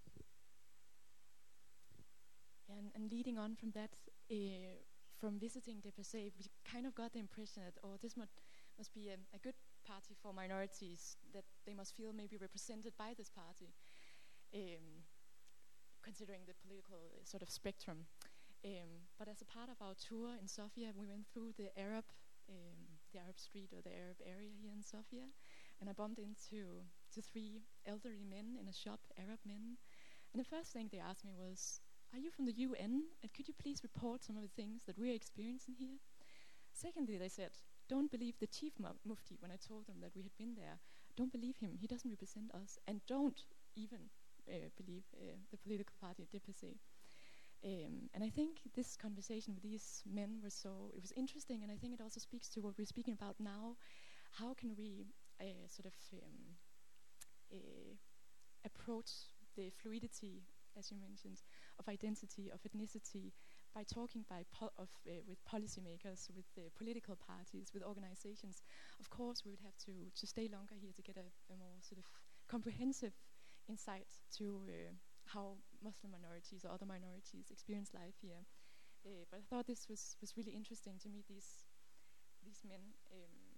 And, and leading on from that, uh, from visiting D P S A, we kind of got the impression that, oh, this must, must be a, a good party for minorities, that they must feel maybe represented by this party, um, considering the political uh, sort of spectrum. Um, but as a part of our tour in Sofia, we went through the Arab, um, the Arab street or the Arab area here in Sofia, and I bumped into to three elderly men in a shop, Arab men. And the first thing they asked me was, "Are you from the U N? And could you please report some of the things that we're experiencing here?" Secondly, they said, "Don't believe the chief mu- mufti." When I told them that we had been there, don't believe him. He doesn't represent us. And don't even uh, believe uh, the political party at D P S A. Um, and I think this conversation with these men was so, it was interesting, and I think it also speaks to what we're speaking about now. How can we uh, sort of um, uh, approach the fluidity, as you mentioned, of identity, of ethnicity, by talking by po- of, uh, with policymakers, with uh, political parties, with organizations. Of course, we would have to, to stay longer here to get a, a more sort of comprehensive insight to uh, how Muslim minorities or other minorities experience life here. Uh, but I thought this was, was really interesting to meet these these men. Um,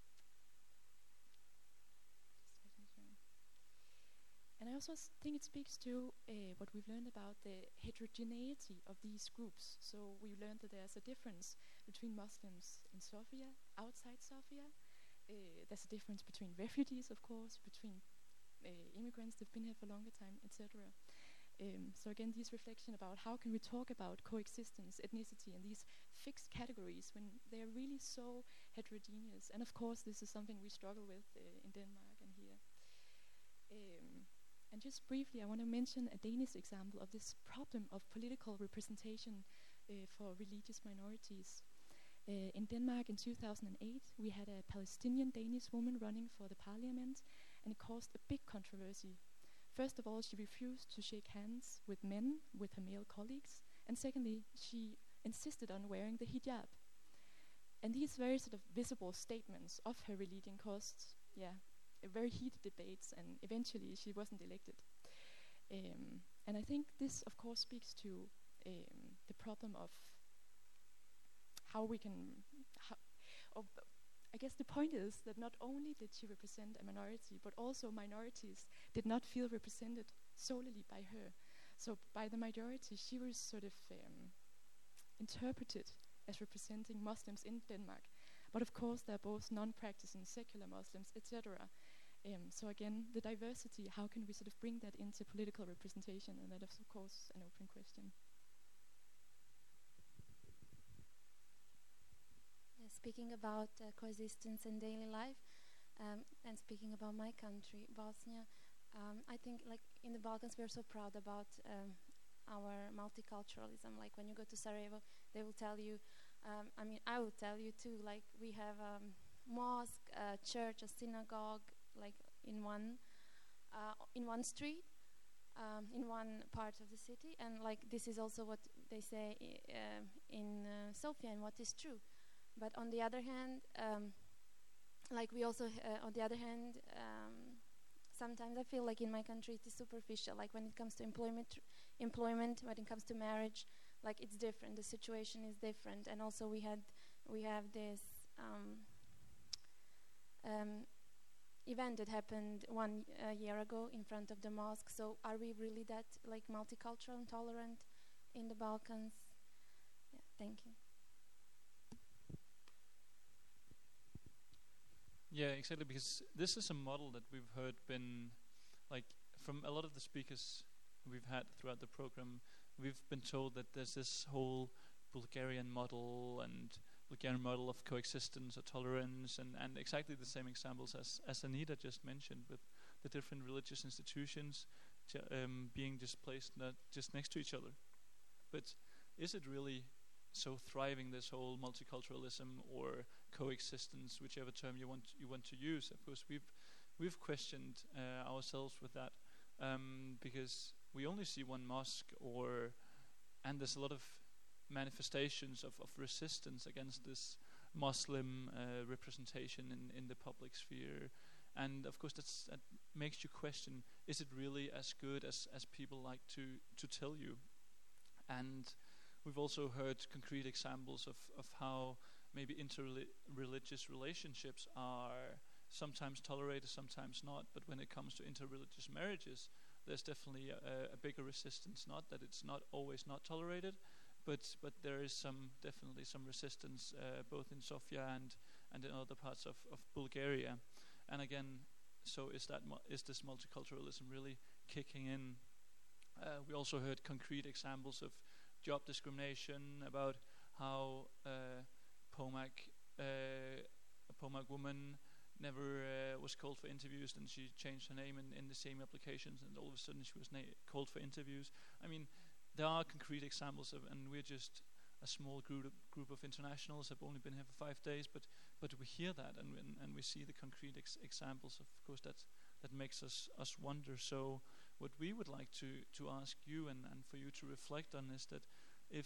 And I also s- think it speaks to uh, what we've learned about the heterogeneity of these groups. So we learned that there's a difference between Muslims in Sofia, outside Sofia. Uh, there's a difference between refugees, of course, between uh, immigrants that've been here for a longer time, et cetera. Um, so again, this reflection about how can we talk about coexistence, ethnicity, and these fixed categories when they are really so heterogeneous. And of course, this is something we struggle with uh, in Denmark and here. Um, And just briefly, I want to mention a Danish example of this problem of political representation uh, for religious minorities. Uh, in Denmark in two thousand eight, we had a Palestinian Danish woman running for the parliament, and it caused a big controversy. First of all, she refused to shake hands with men, with her male colleagues, and secondly, she insisted on wearing the hijab. And these very sort of visible statements of her religion caused, yeah, a very heated debates, and eventually she wasn't elected. Um, and I think this, of course, speaks to um, the problem of how we can, how, of, I guess the point is that not only did she represent a minority, but also minorities did not feel represented solely by her. So by the majority, she was sort of um, interpreted as representing Muslims in Denmark. But of course, there are both non-practicing secular Muslims, et cetera. Um, so again, the diversity, how can we sort of bring that into political representation? And that is, of course, an open question. Yeah, speaking about uh, coexistence in daily life, um, and speaking about my country, Bosnia, um, I think like in the Balkans we're so proud about um, our multiculturalism. Like when you go to Sarajevo, they will tell you, um, I mean, I will tell you too, like we have a um, mosque, a church, a synagogue, like in one, uh, in one street, um, in one part of the city. And like this is also what they say I- uh, in uh, Sofia, and what is true. But on the other hand, um, like we also, uh, on the other hand, um, sometimes I feel like in my country it is superficial. Like when it comes to employment, employment, when it comes to marriage, like it's different. The situation is different, and also we had, we have this um, um, event that happened one uh, year ago in front of the mosque. So are we really that like multicultural and tolerant in the Balkans? Yeah, thank you. Yeah, exactly, because this is a model that we've heard been, like, from a lot of the speakers we've had throughout the program, we've been told that there's this whole Bulgarian model and Bulgarian model of coexistence or tolerance, and, and exactly the same examples as, as Anita just mentioned, with the different religious institutions ju- um, being just placed not just next to each other. But is it really so thriving, this whole multiculturalism or coexistence, whichever term you want you want to use? Of course, we've we've questioned uh, ourselves with that, um, because we only see one mosque, or and there's a lot of manifestations of, of resistance against this Muslim uh, representation in, in the public sphere, and of course that's, that makes you question: is it really as good as as people like to to tell you? And we've also heard concrete examples of, of how maybe inter-religious relationships are sometimes tolerated, sometimes not. But when it comes to inter-religious marriages, there's definitely a, a bigger resistance. Not that it's not always not tolerated, but but there is some definitely some resistance uh, both in Sofia and and in other parts of, of Bulgaria. And again, so is that mu- is this multiculturalism really kicking in? Uh, we also heard concrete examples of job discrimination, about how uh, Pomac, uh, a Pomac woman never uh, was called for interviews, and she changed her name in, in the same applications, and all of a sudden she was na- called for interviews. I mean, there are concrete examples of, and we're just a small group of, group of internationals, have only been here for five days, but but we hear that, and and, and we see the concrete ex- examples. Of course, that that makes us us wonder. So what we would like to to ask you and, and for you to reflect on is that if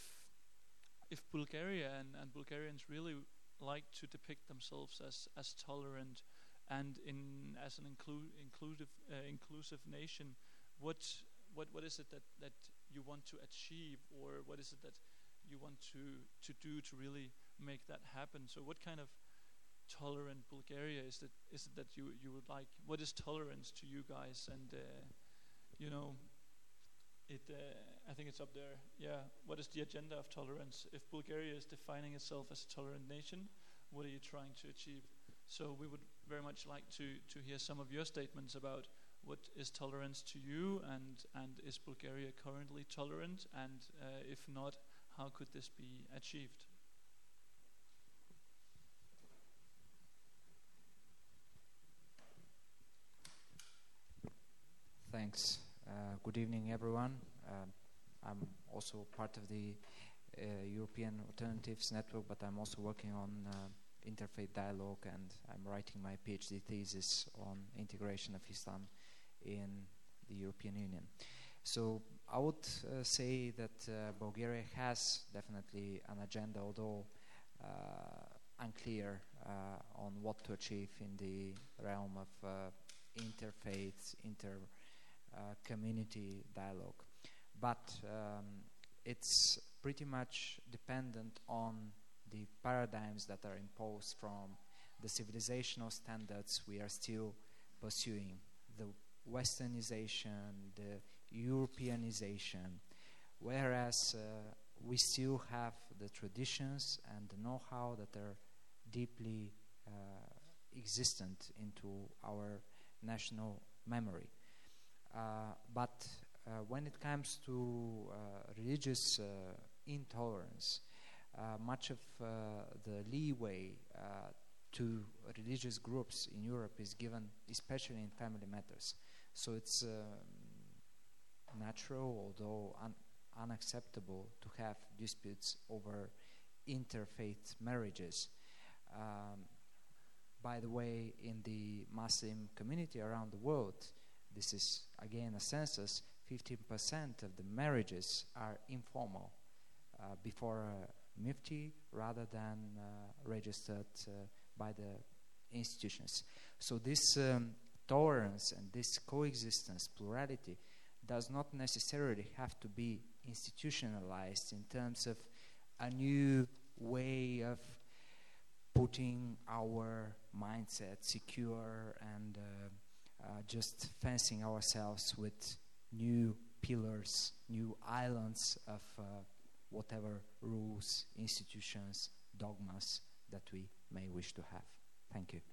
if Bulgaria and, and Bulgarians really like to depict themselves as as tolerant and in as an inclu- inclusive uh, inclusive nation, what what what is it that, that you want to achieve, or what is it that you want to to do to really make that happen? So what kind of tolerant Bulgaria is it is it that you you would like? What is tolerance to you guys? And uh, you know, it uh, I think it's up there. Yeah, what is the agenda of tolerance? If Bulgaria is defining itself as a tolerant nation, what are you trying to achieve? So we would very much like to to hear some of your statements about what is tolerance to you, and and is Bulgaria currently tolerant, and uh, if not, how could this be achieved? Thanks. thanks. Uh, good evening, everyone. Um, I'm also part of the uh, European Alternatives Network, but I'm also working on uh, interfaith dialogue, and I'm writing my PhD thesis on integration of Islam in the European Union. So I would uh, say that uh, Bulgaria has definitely an agenda, although uh, unclear uh, on what to achieve in the realm of uh, interfaith, inter-community uh, dialogue. But um, it's pretty much dependent on the paradigms that are imposed from the civilizational standards we are still pursuing, the Westernization, the Europeanization, whereas uh, we still have the traditions and the know-how that are deeply uh, existent into our national memory. Uh, but uh, when it comes to uh, religious uh, intolerance, uh, much of uh, the leeway uh, to religious groups in Europe is given, especially in family matters. So it's uh, natural, although un unacceptable, to have disputes over interfaith marriages. Um, by the way, in the Muslim community around the world, this is again a census, fifteen percent of the marriages are informal uh, before a mufti rather than uh, registered uh, by the institutions. So this um, tolerance and this coexistence, plurality, does not necessarily have to be institutionalized in terms of a new way of putting our mindset secure and uh, uh, just fencing ourselves with new pillars, new islands of uh, whatever rules, institutions, dogmas that we may wish to have. Thank you.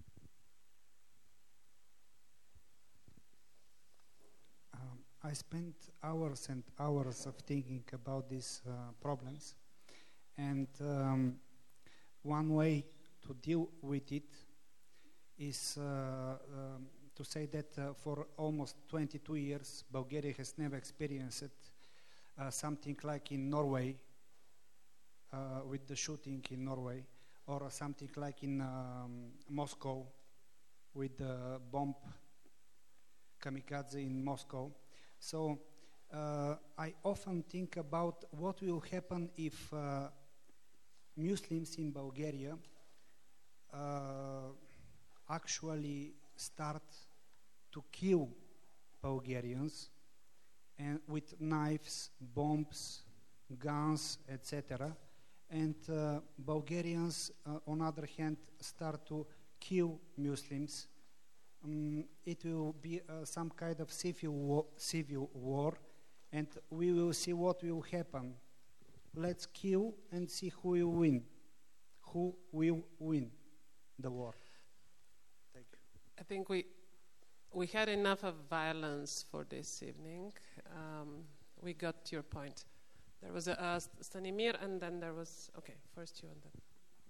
Um, I spent hours and hours of thinking about these uh, problems, and um, one way to deal with it is uh, um, to say that uh, for almost twenty-two years, Bulgaria has never experienced uh, something like in Norway, uh, with the shooting in Norway, or something like in um, Moscow with the bomb kamikaze in Moscow. So uh, I often think about what will happen if uh, Muslims in Bulgaria uh, actually start to kill Bulgarians and with knives, bombs, guns, et cetera. And uh, Bulgarians, uh, on the other hand, start to kill Muslims. Um, it will be uh, some kind of civil war, civil war, and we will see what will happen. Let's kill and see who will win. Who will win the war? Thank you. I think we we had enough of violence for this evening. Um, we got your point. There was a uh, Stanimir, and then there was okay. First you and then.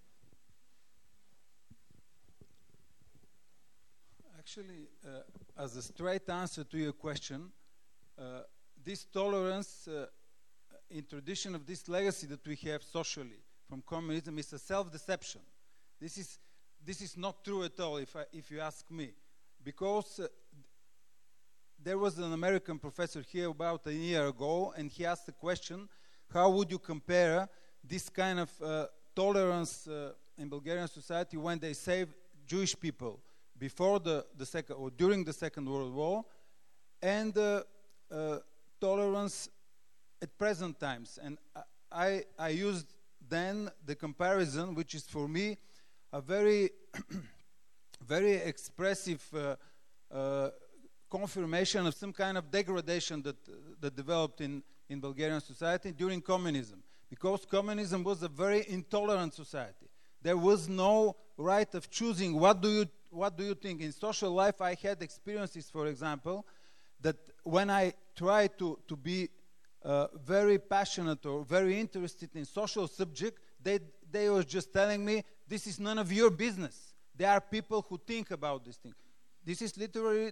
Actually, uh, as a straight answer to your question, uh, this tolerance, uh, in tradition of this legacy that we have socially from communism, is a self-deception. This is this is not true at all, if I, if you ask me, because uh, there was an American professor here about a year ago, and he asked the question: how would you compare this kind of uh, tolerance uh, in Bulgarian society when they save Jewish people before the, the second or during the Second World War, and uh, uh, tolerance at present times? And I, I used then the comparison, which is for me a very, very expressive uh, uh, confirmation of some kind of degradation that uh, that developed in in Bulgarian society during communism, because communism was a very intolerant society. There was no right of choosing what do you what do you think. In social life, I had experiences, for example, that when I tried to, to be uh, very passionate or very interested in social subject, they, they were just telling me, this is none of your business. There are people who think about this thing. This is literally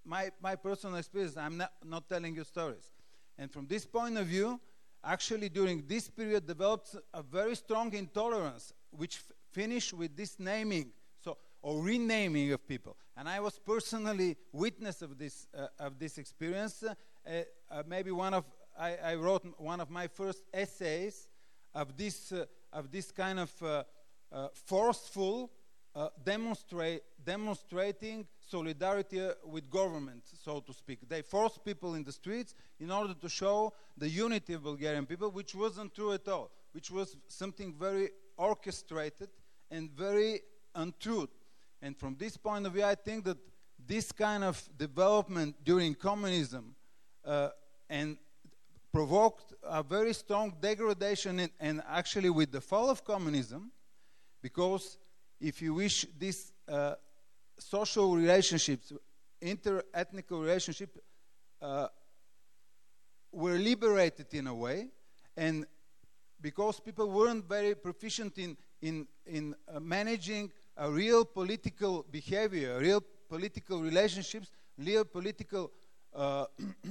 my, my personal experience. I'm not, not telling you stories. And from this point of view, actually during this period developed a very strong intolerance, which f- finished with this naming, so or renaming of people. And I was personally witness of this uh, of this experience. Uh, uh, maybe one of I, I wrote one of my first essays of this uh, of this kind of uh, uh, forceful uh, demonstrate demonstrating solidarity uh, with government, so to speak. They forced people in the streets in order to show the unity of Bulgarian people, which wasn't true at all, which was something very orchestrated and very untrue. And from this point of view, I think that this kind of development during communism uh, and provoked a very strong degradation in, and actually with the fall of communism, because if you wish, these uh, social relationships, inter-ethnic relationships, uh, were liberated in a way, and because people weren't very proficient in in in uh, managing a real political behavior, real political relationships, real political uh,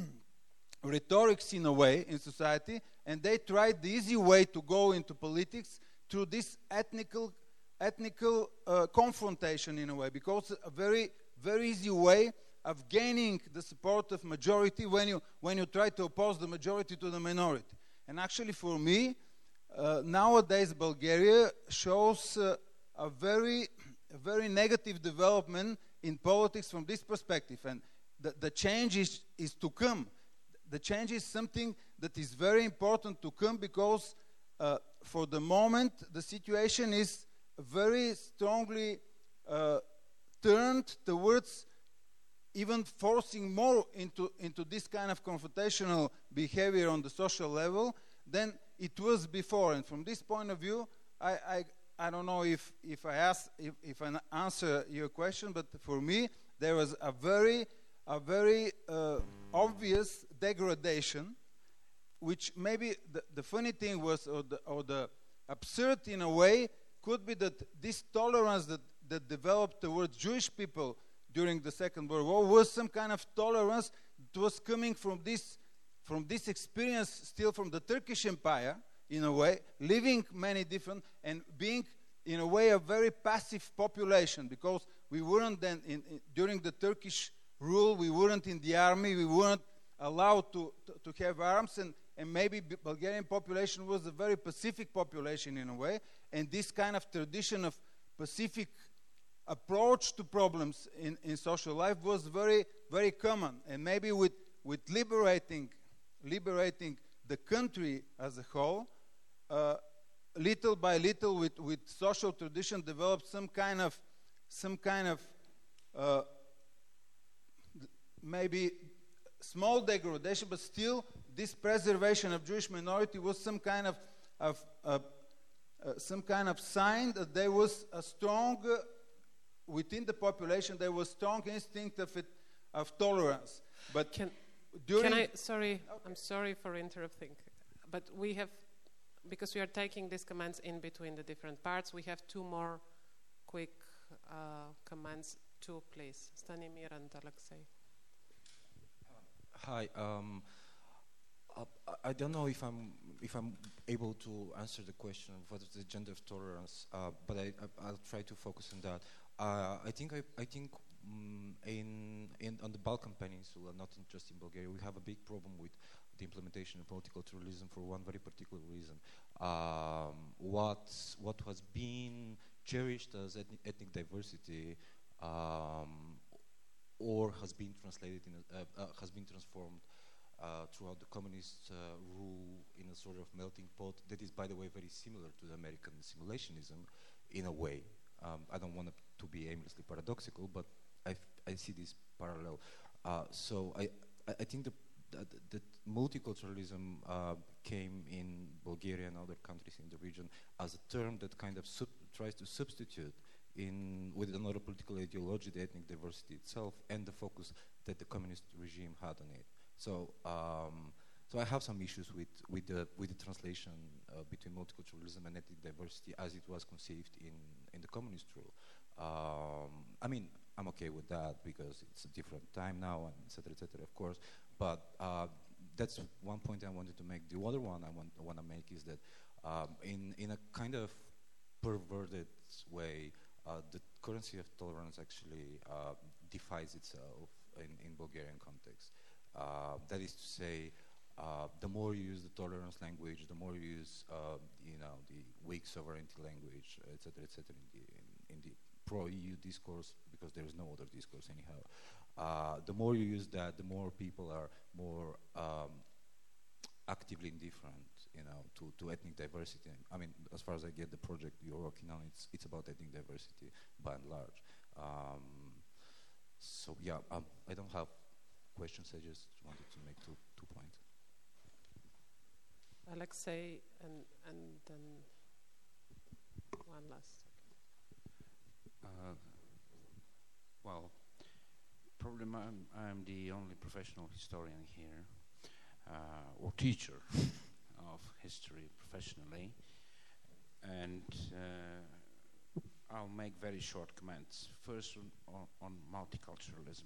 rhetorics in a way in society, and they tried the easy way to go into politics through this ethnical ethnical uh, confrontation in a way, because a very very easy way of gaining the support of majority when you when you try to oppose the majority to the minority. And actually for me, uh, nowadays Bulgaria shows uh, a very a very negative development in politics from this perspective, and the, the change is, is to come. The change is something that is very important to come, because uh, for the moment the situation is very strongly uh, turned towards even forcing more into, into this kind of confrontational behavior on the social level than it was before. And from this point of view, I, I, I don't know if, if I ask, if, if I answer your question, but for me, there was a very, a very uh, obvious degradation, which maybe the, the funny thing was, or the, or the absurd in a way, could be that this tolerance that, that developed towards Jewish people during the Second World War was some kind of tolerance that was coming from this, from this experience still from the Turkish Empire, in a way, living many different, and being, in a way, a very passive population, because we weren't then, in, in, during the Turkish rule, we weren't in the army, we weren't allowed to, to, to have arms, and, and maybe B- Bulgarian population was a very pacific population in a way, and this kind of tradition of pacific approach to problems in, in social life was very, very common. And maybe with, with liberating, liberating the country as a whole, uh, little by little, with, with social tradition, developed some kind of, some kind of uh, maybe small degradation, but still this preservation of Jewish minority was some kind of, of uh, uh, some kind of sign that there was a strong uh, within the population, there was strong instinct of it, of tolerance. But can, during can I? Sorry, okay. I'm sorry for interrupting, but we have, because we are taking these comments in between the different parts, we have two more quick uh, comments. Two, please, Stanimir and Alexei. Hi. Um, uh, I don't know if I'm if I'm able to answer the question of what is the gender of tolerance, uh, but I, I, I'll try to focus on that. Uh, I think I, I think um, in, in on the Balkan Peninsula, not in just in Bulgaria, we have a big problem with the implementation of multiculturalism for one very particular reason. Um, what what has been cherished as ethnic, ethnic diversity, um, or has been translated in a, uh, uh, has been transformed uh, throughout the communist uh, rule in a sort of melting pot that is, by the way, very similar to the American assimilationism in a way. Um, I don't want to be aimlessly paradoxical, but I, f- I see this parallel. Uh, so I, I think the, that, that multiculturalism uh, came in Bulgaria and other countries in the region as a term that kind of sub- tries to substitute in with another political ideology the ethnic diversity itself and the focus that the communist regime had on it. So, um, so I have some issues with with the with the translation uh, between multiculturalism and ethnic diversity as it was conceived in in the communist rule. Um, I mean, I'm okay with that because it's a different time now, and et cetera, et cetera, of course. But uh, that's one point I wanted to make. The other one I want, I want to make is that um, in, in a kind of perverted way, uh, the currency of tolerance actually uh, defies itself in, in Bulgarian context. Uh, that is to say, uh, the more you use the tolerance language, the more you use, uh, you know, the weak sovereignty language, et cetera, et cetera, in the, in, in the pro-E U discourse, because there is no other discourse anyhow. Uh, the more you use that, the more people are more um, actively indifferent, you know, to, to ethnic diversity. I mean, as far as I get the project you're working on, it's it's about ethnic diversity by and large. Um, so yeah, um, I don't have questions. I just wanted to make two two points. Alexei, and and then one last. Uh, well, probably I'm, I'm the only professional historian here, uh, or teacher of history professionally, and uh, I'll make very short comments. First on, on multiculturalism.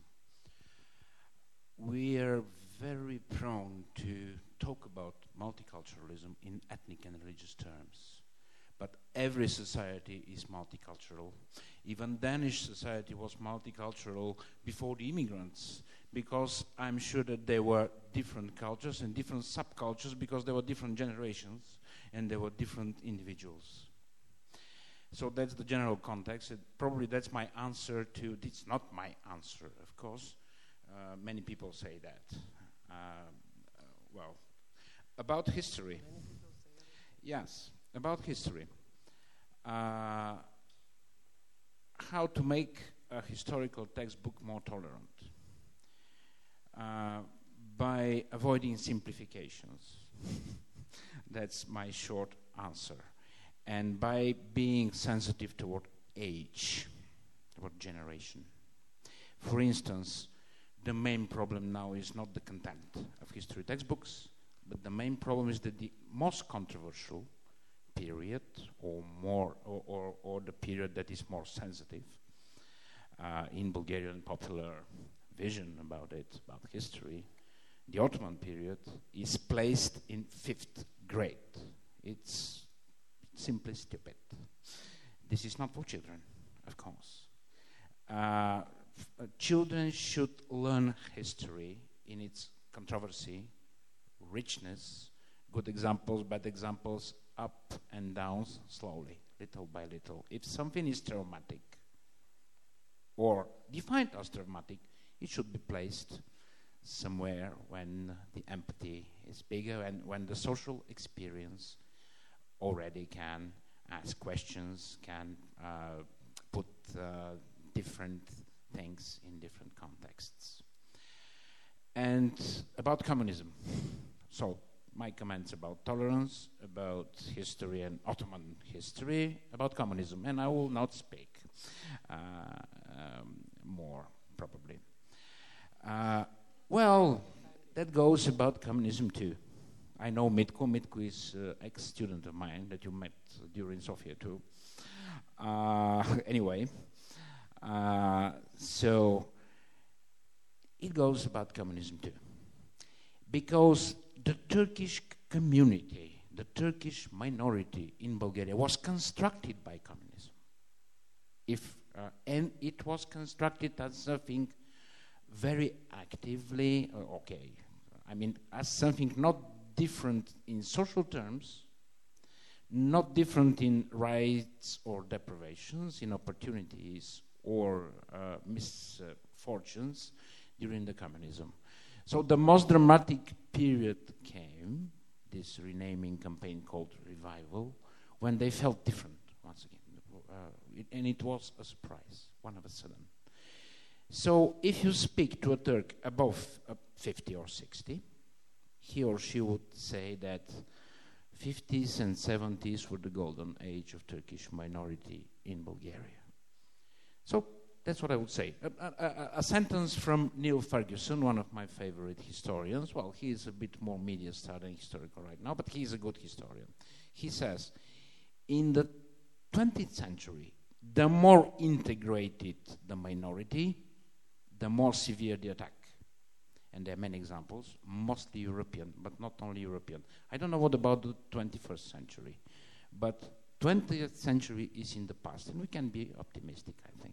We are very prone to talk about multiculturalism in ethnic and religious terms. But every society is multicultural. Even Danish society was multicultural before the immigrants, because I'm sure that there were different cultures and different subcultures because there were different generations and there were different individuals. So that's the general context. It probably that's my answer to, it's not my answer, of course. Uh, many people say that. Uh, uh, well, about history. Yes. About history, uh, how to make a historical textbook more tolerant uh, by avoiding simplifications. That's my short answer. And by being sensitive toward age, toward generation. For instance, the main problem now is not the content of history textbooks, but the main problem is that the most controversial period, or more, or, or, or the period that is more sensitive uh, in Bulgarian popular vision about it, about history, the Ottoman period, is placed in fifth grade. It's simply stupid. This is not for children, of course. Uh, f- uh, children should learn history in its controversy, richness, good examples, bad examples, up and down slowly, little by little. If something is traumatic or defined as traumatic, it should be placed somewhere when the empathy is bigger and when the social experience already can ask questions, can uh, put uh, different things in different contexts. And about communism. So, my comments about tolerance, about history and Ottoman history, about communism, and I will not speak uh, um, more, probably. Uh, well, that goes about communism too. I know Mitko. Mitko is an uh, ex-student of mine that you met during Sofia too. Uh, anyway, uh, so it goes about communism too. Because the Turkish community, the Turkish minority in Bulgaria was constructed by communism. If, uh, and it was constructed as something very actively, uh, okay, I mean, as something not different in social terms, not different in rights or deprivations, in opportunities or uh, misfortunes during the communism. So the most dramatic period came, this renaming campaign called Revival, when they felt different once again. Uh, it, and it was a surprise, one of a sudden. So if you speak to a Turk above uh, fifty or sixty, he or she would say that fifties and seventies were the golden age of Turkish minority in Bulgaria. So that's what I would say. A, a, a sentence from Neil Ferguson, one of my favorite historians. Well, he is a bit more media star than historical right now, but he is a good historian. He says, in the twentieth century, The more integrated the minority, the more severe the attack. And there are many examples, mostly European, but not only European. I don't know what about the twenty-first century, but twentieth century is in the past, and we can be optimistic, I think.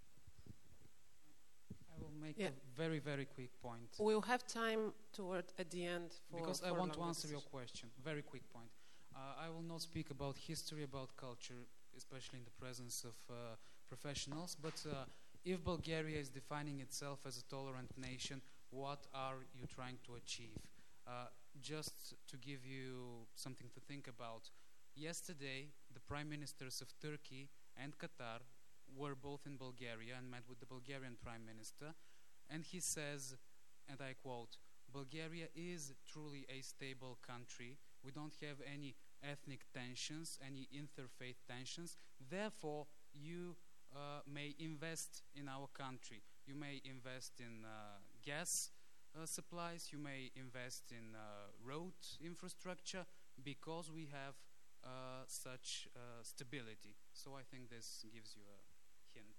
I will make Yeah. a very, very quick point. We'll have time toward at the end for Because I for want to longer answer your discussion. question. Very quick point. Uh, I will not speak about history, about culture, especially in the presence of uh, professionals, but uh, if Bulgaria is defining itself as a tolerant nation, what are you trying to achieve? Uh, just to give you something to think about, yesterday the prime ministers of Turkey and Qatar were both in Bulgaria and met with the Bulgarian prime minister, and he says, and I quote, "Bulgaria is truly a stable country. We don't have any ethnic tensions, any interfaith tensions. Therefore, you uh, may invest in our country. You may invest in uh, gas uh, supplies. You may invest in uh, road infrastructure because we have uh, such uh, stability." So I think this gives you a hint.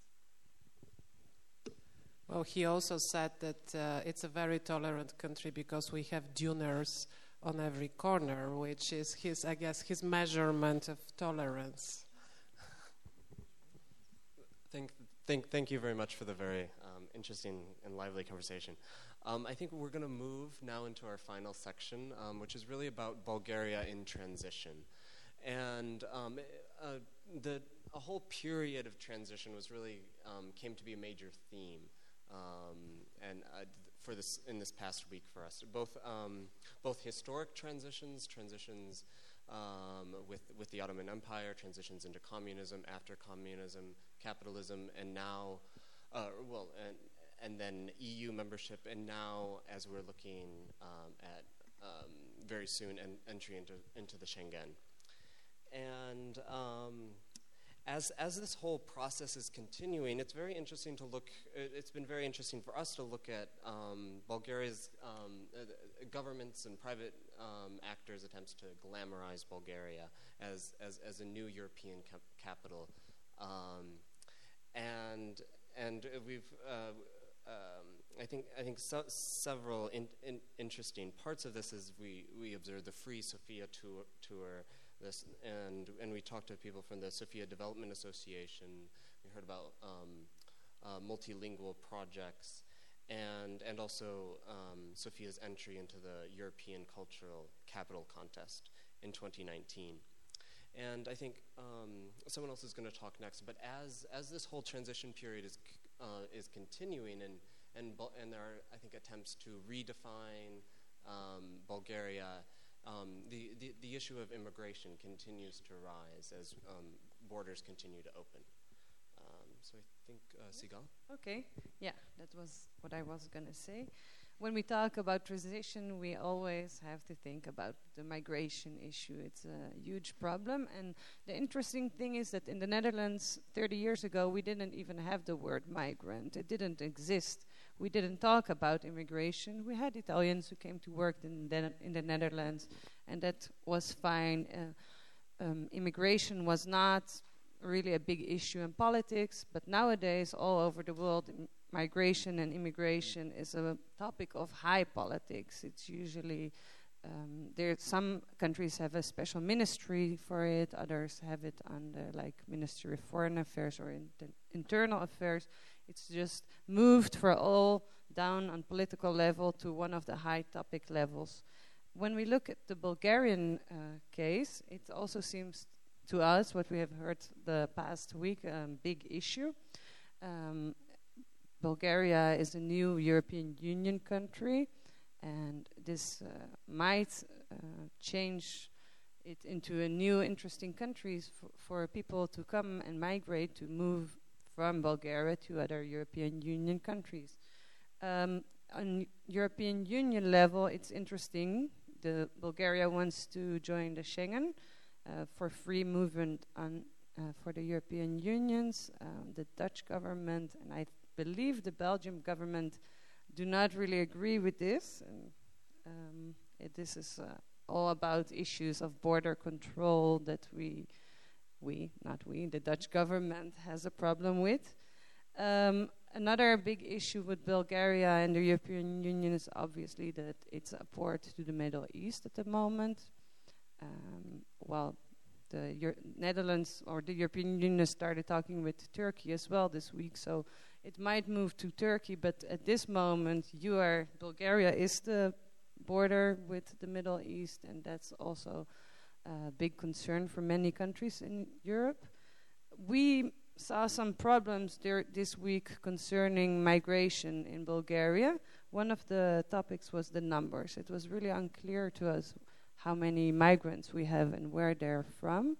Well, he also said that uh, it's a very tolerant country because we have duners on every corner, which is his, I guess, his measurement of tolerance. Thank, thank, thank you very much for the very um, interesting and lively conversation. Um, I think we're going to move now into our final section, um, which is really about Bulgaria in transition. And um, uh, the a whole period of transition was really um, came to be a major theme, um, and uh, for this in this past week for us, both um, both historic transitions, transitions um, with with the Ottoman Empire, transitions into communism, after communism, capitalism, and now, uh, well, and and then E U membership, and now as we're looking um, at um, very soon en- entry into into the Schengen. And um, as as this whole process is continuing, it's very interesting to look. It's been very interesting for us to look at um, Bulgaria's um, uh, governments and private um, actors' attempts to glamorize Bulgaria as as, as a new European cap- capital, um, and and we've. Uh, um, I think I think so, several in, in interesting parts of this is we we observed the Free Sofia tour. tour This, and and we talked to people from the Sofia Development Association. We heard about um, uh, multilingual projects, and and also um, Sofia's entry into the European Cultural Capital Contest in twenty nineteen. And I think um, someone else is going to talk next. But as as this whole transition period is uh, is continuing, and and and there are, I think, attempts to redefine um, Bulgaria. Um, the, the, the issue of immigration continues to rise as um, borders continue to open. Um, so I think, uh, Sigal? Okay, yeah, that was what I was going to say. When we talk about transition, we always have to think about the migration issue. It's a huge problem. And the interesting thing is that in the Netherlands, thirty years ago, we didn't even have the word migrant. It didn't exist. We didn't talk about immigration. We had Italians who came to work in the, in the Netherlands, and that was fine. Uh, um, immigration was not really a big issue in politics, but nowadays, all over the world, im- migration and immigration is a topic of high politics. It's usually, um, there. Some countries have a special ministry for it, others have it under like Ministry of Foreign Affairs or inter- Internal Affairs. It's just moved for all down on political level to one of the high topic levels. When we look at the Bulgarian uh, case, it also seems to us, what we have heard the past week, a um, big issue. Um, Bulgaria is a new European Union country, and this uh, might uh, change it into a new interesting country f- for people to come and migrate, to move from Bulgaria to other European Union countries. Um, on European Union level, it's interesting. The Bulgaria wants to join the Schengen uh, for free movement on uh, for the European Unions. Um, the Dutch government and I believe the Belgian government do not really agree with this. And, um, it, this is uh, all about issues of border control that we we, not we, the Dutch government has a problem with. Um, another big issue with Bulgaria and the European Union is obviously that it's a port to the Middle East at the moment. Um, well, the Euro- Netherlands or the European Union started talking with Turkey as well this week, so it might move to Turkey, but at this moment, you are, Bulgaria is the border with the Middle East, and that's also a big concern for many countries in Europe. We saw some problems there this week concerning migration in Bulgaria. One of the topics was the numbers. It was really unclear to us how many migrants we have and where they're from.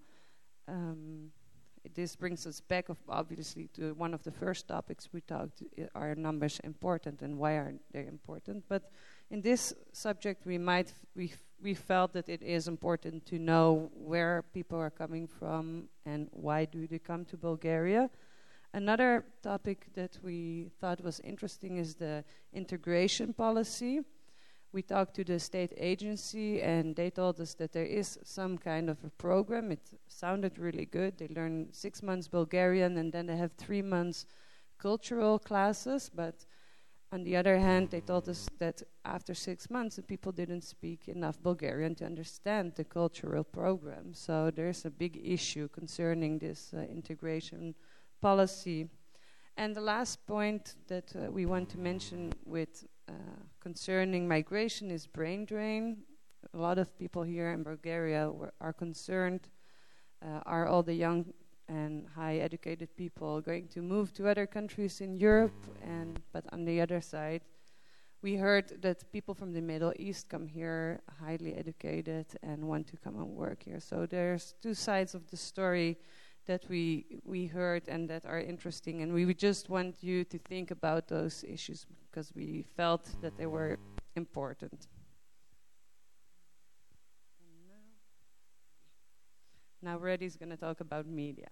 Um, this brings us back, of obviously, to one of the first topics we talked. I- Are numbers important, and why are they important? But in this subject, we might f- we f- we felt that it is important to know where people are coming from and why do they come to Bulgaria. Another topic that we thought was interesting is the integration policy. We talked to the state agency, and they told us that there is some kind of a program. It sounded really good. They learn six months Bulgarian, and then they have three months cultural classes. But on the other hand, they told us that after six months, the people didn't speak enough Bulgarian to understand the cultural program. So there's a big issue concerning this uh, integration policy. And the last point that uh, we want to mention with uh, concerning migration is brain drain. A lot of people here in Bulgaria were, are concerned. Uh, are all the young and high educated people going to move to other countries in Europe? And but on the other side, we heard that people from the Middle East come here, highly educated, and want to come and work here. So there's two sides of the story that we we heard and that are interesting, and we would just want you to think about those issues because we felt that they were important. Now Reddy's going to talk about media.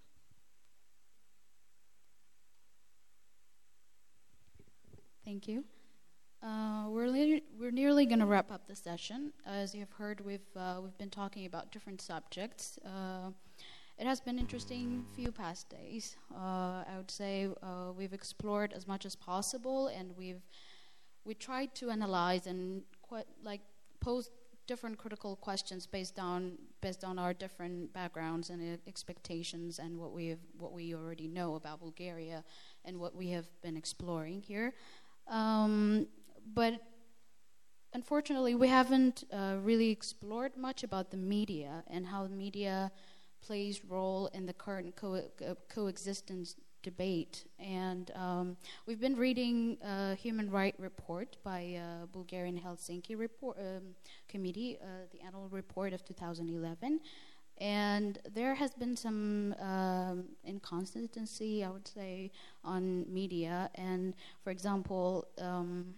Thank you. Uh, we're le- we're nearly going to wrap up the session. As you've heard, we've uh, we've been talking about different subjects. Uh, it has been interesting few past days. Uh, I would say uh, we've explored as much as possible, and we've we tried to analyze and quite like pose different critical questions based on based on our different backgrounds and uh, expectations and what we have what we already know about Bulgaria and what we have been exploring here. Um, but unfortunately, we haven't uh, really explored much about the media and how the media plays role in the current co- co- coexistence debate. And um, we've been reading a human rights report by uh, Bulgarian Helsinki report um, committee, uh, the annual report of two thousand eleven. And there has been some um, inconsistency, I would say, on media. And, for example, um,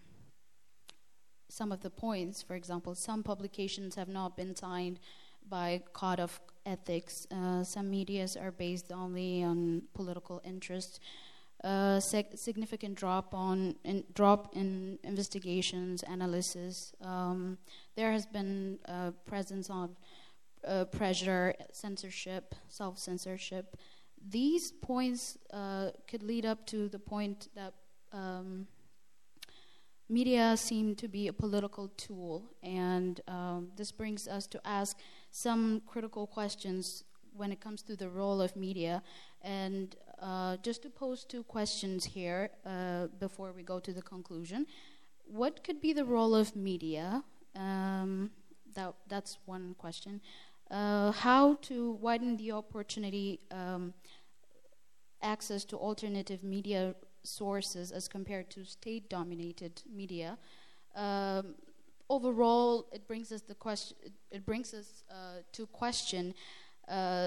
some of the points, for example, some publications have not been signed by Code of Ethics. Uh, some medias are based only on political interest. Uh, sig- significant drop on in, drop in investigations, analysis. Um, there has been a presence of Uh, pressure, censorship, self-censorship. These points uh, could lead up to the point that um, media seem to be a political tool, and um, this brings us to ask some critical questions when it comes to the role of media. And uh, just to pose two questions here uh, before we go to the conclusion. What could be the role of media? Um, that, that's one question. Uh, how to widen the opportunity um, access to alternative media sources as compared to state-dominated media. Um, overall, it brings us the question. It brings us uh, to question: uh,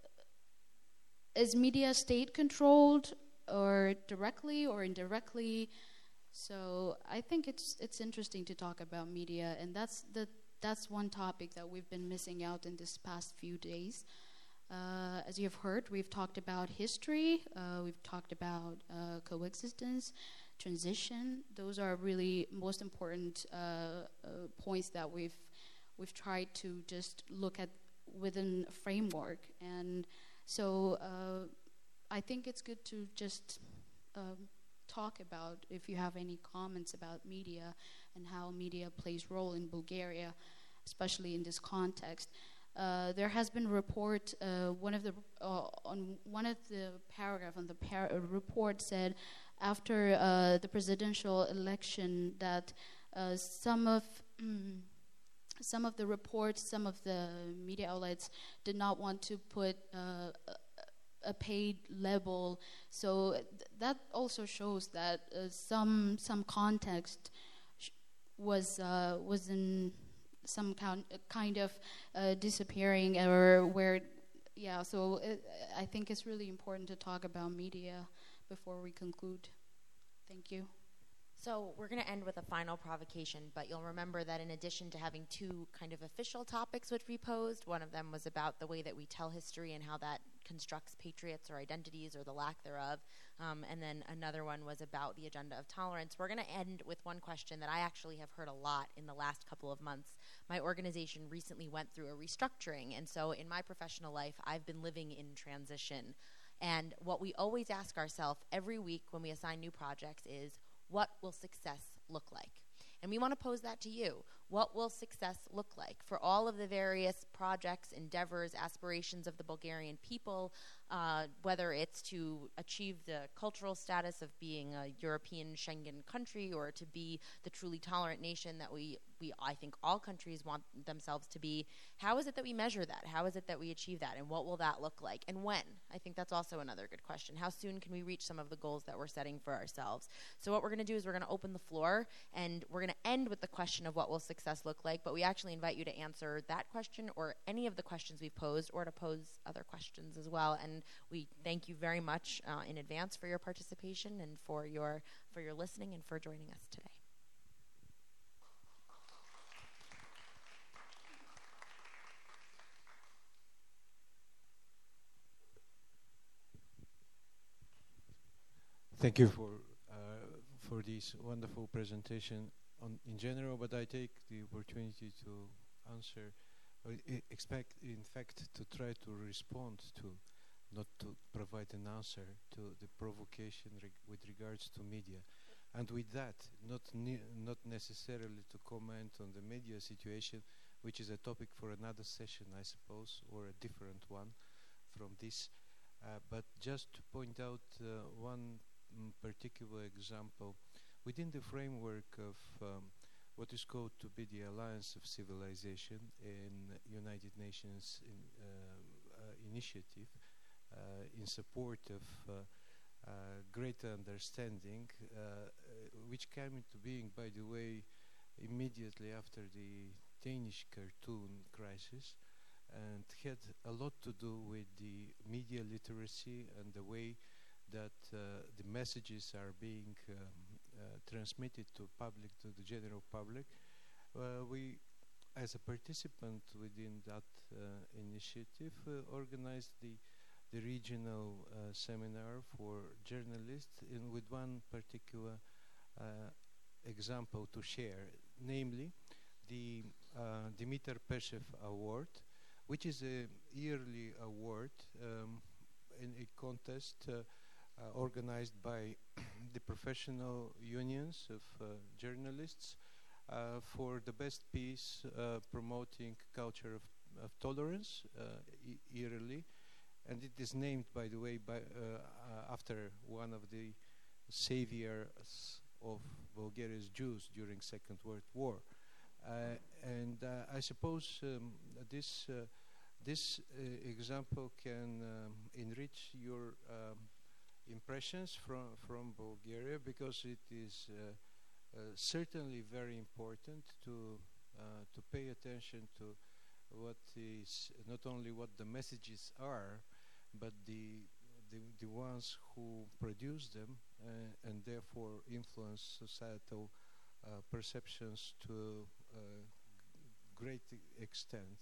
is media state-controlled, or directly, or indirectly? So I think it's it's interesting to talk about media, and that's the. That's one topic that we've been missing out in this past few days. Uh, as you've heard, we've talked about history, uh, we've talked about uh, coexistence, transition. Those are really most important uh, uh, points that we've we've tried to just look at within a framework. And So uh, I think it's good to just um, talk about if you have any comments about media and how media plays role in Bulgaria, especially in this context. Uh, there has been a report, uh, one of the uh, on one of the paragraph on the par- uh, report said after uh, the presidential election that uh, some of mm, some of the reports, some of the media outlets did not want to put uh, a, a paid label. So th- that also shows that uh, some some context sh- was uh, was in some kind kind of uh, disappearing, or where, yeah. So it, I think it's really important to talk about media before we conclude. Thank you. So we're going to end with a final provocation, but you'll remember that in addition to having two kind of official topics which we posed, one of them was about the way that we tell history and how that constructs patriots or identities or the lack thereof, um, and then another one was about the agenda of tolerance. We're going to end with one question that I actually have heard a lot in the last couple of months. My organization recently went through a restructuring, and so in my professional life, I've been living in transition. And what we always ask ourselves every week when we assign new projects is, what will success look like? And we want to pose that to you. What will success look like for all of the various projects, endeavors, aspirations of the Bulgarian people, uh, whether it's to achieve the cultural status of being a European Schengen country or to be the truly tolerant nation that we, we I think all countries want themselves to be? How is it that we measure that? How is it that we achieve that? And what will that look like? And when? I think that's also another good question. How soon can we reach some of the goals that we're setting for ourselves? So what we're going to do is we're going to open the floor, and we're going to end with the question of what will success look like, but we actually invite you to answer that question or any of the questions we've posed, or to pose other questions as well. And we thank you very much uh, in advance for your participation and for your for your listening and for joining us today. Thank you for uh, for this wonderful presentation on in general, but I take the opportunity to answer, uh, I expect in fact to try to respond to, not to provide an answer to the provocation reg with regards to media. And with that, not, ne not necessarily to comment on the media situation, which is a topic for another session, I suppose, or a different one from this, uh, but just to point out uh, one mm, particular example within the framework of um, what is called to be the Alliance of Civilization in United Nations in, uh, uh, initiative uh, in support of uh, uh, greater understanding, uh, uh, which came into being, by the way, immediately after the Danish cartoon crisis, and had a lot to do with the media literacy and the way that uh, the messages are being um, uh, transmitted to public, to the general public. Uh, we, as a participant within that uh, initiative, uh, organized the the regional uh, seminar for journalists, in with one particular uh, example to share, namely the uh, Dimitar Peshev Award, which is a yearly award um, in a contest uh, uh, organized by the professional unions of uh, journalists uh, for the best piece uh, promoting culture of, of tolerance uh, e yearly. And it is named, by the way, by, uh, uh, after one of the saviors of Bulgaria's Jews during Second World War. Uh, and uh, I suppose um, this uh, this uh, example can um, enrich your um, impressions from from Bulgaria, because it is uh, uh, certainly very important to uh, to pay attention to what is not only what the messages are, but the the, the ones who produce them uh, and therefore influence societal uh, perceptions to a great extent.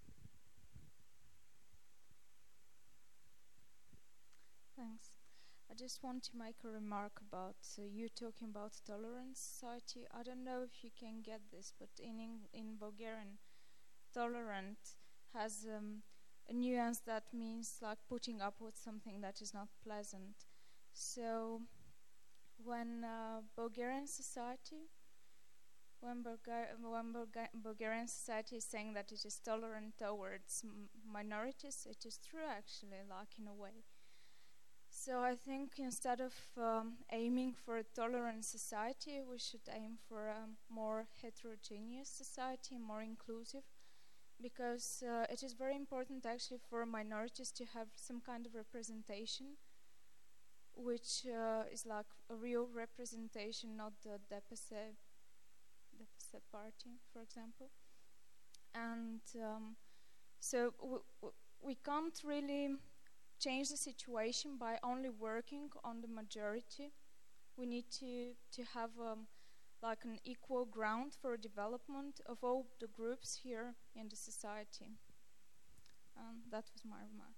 Thanks. just want to make a remark about uh, you talking about tolerance society. I don't know if you can get this, but in in, in Bulgarian, tolerant has um, a nuance that means like putting up with something that is not pleasant. So when uh, Bulgarian society, when, Bulgar- when Bulga- Bulgarian society is saying that it is tolerant towards m- minorities, it is true actually, like in a way. So I think instead of um, aiming for a tolerant society, we should aim for a more heterogeneous society, more inclusive, because uh, it is very important actually for minorities to have some kind of representation, which uh, is like a real representation, not the deficit, deficit party, for example. And um, so w- w- we can't really change the situation by only working on the majority. We need to, to have um, like an equal ground for development of all the groups here in the society. Um, that was my remark.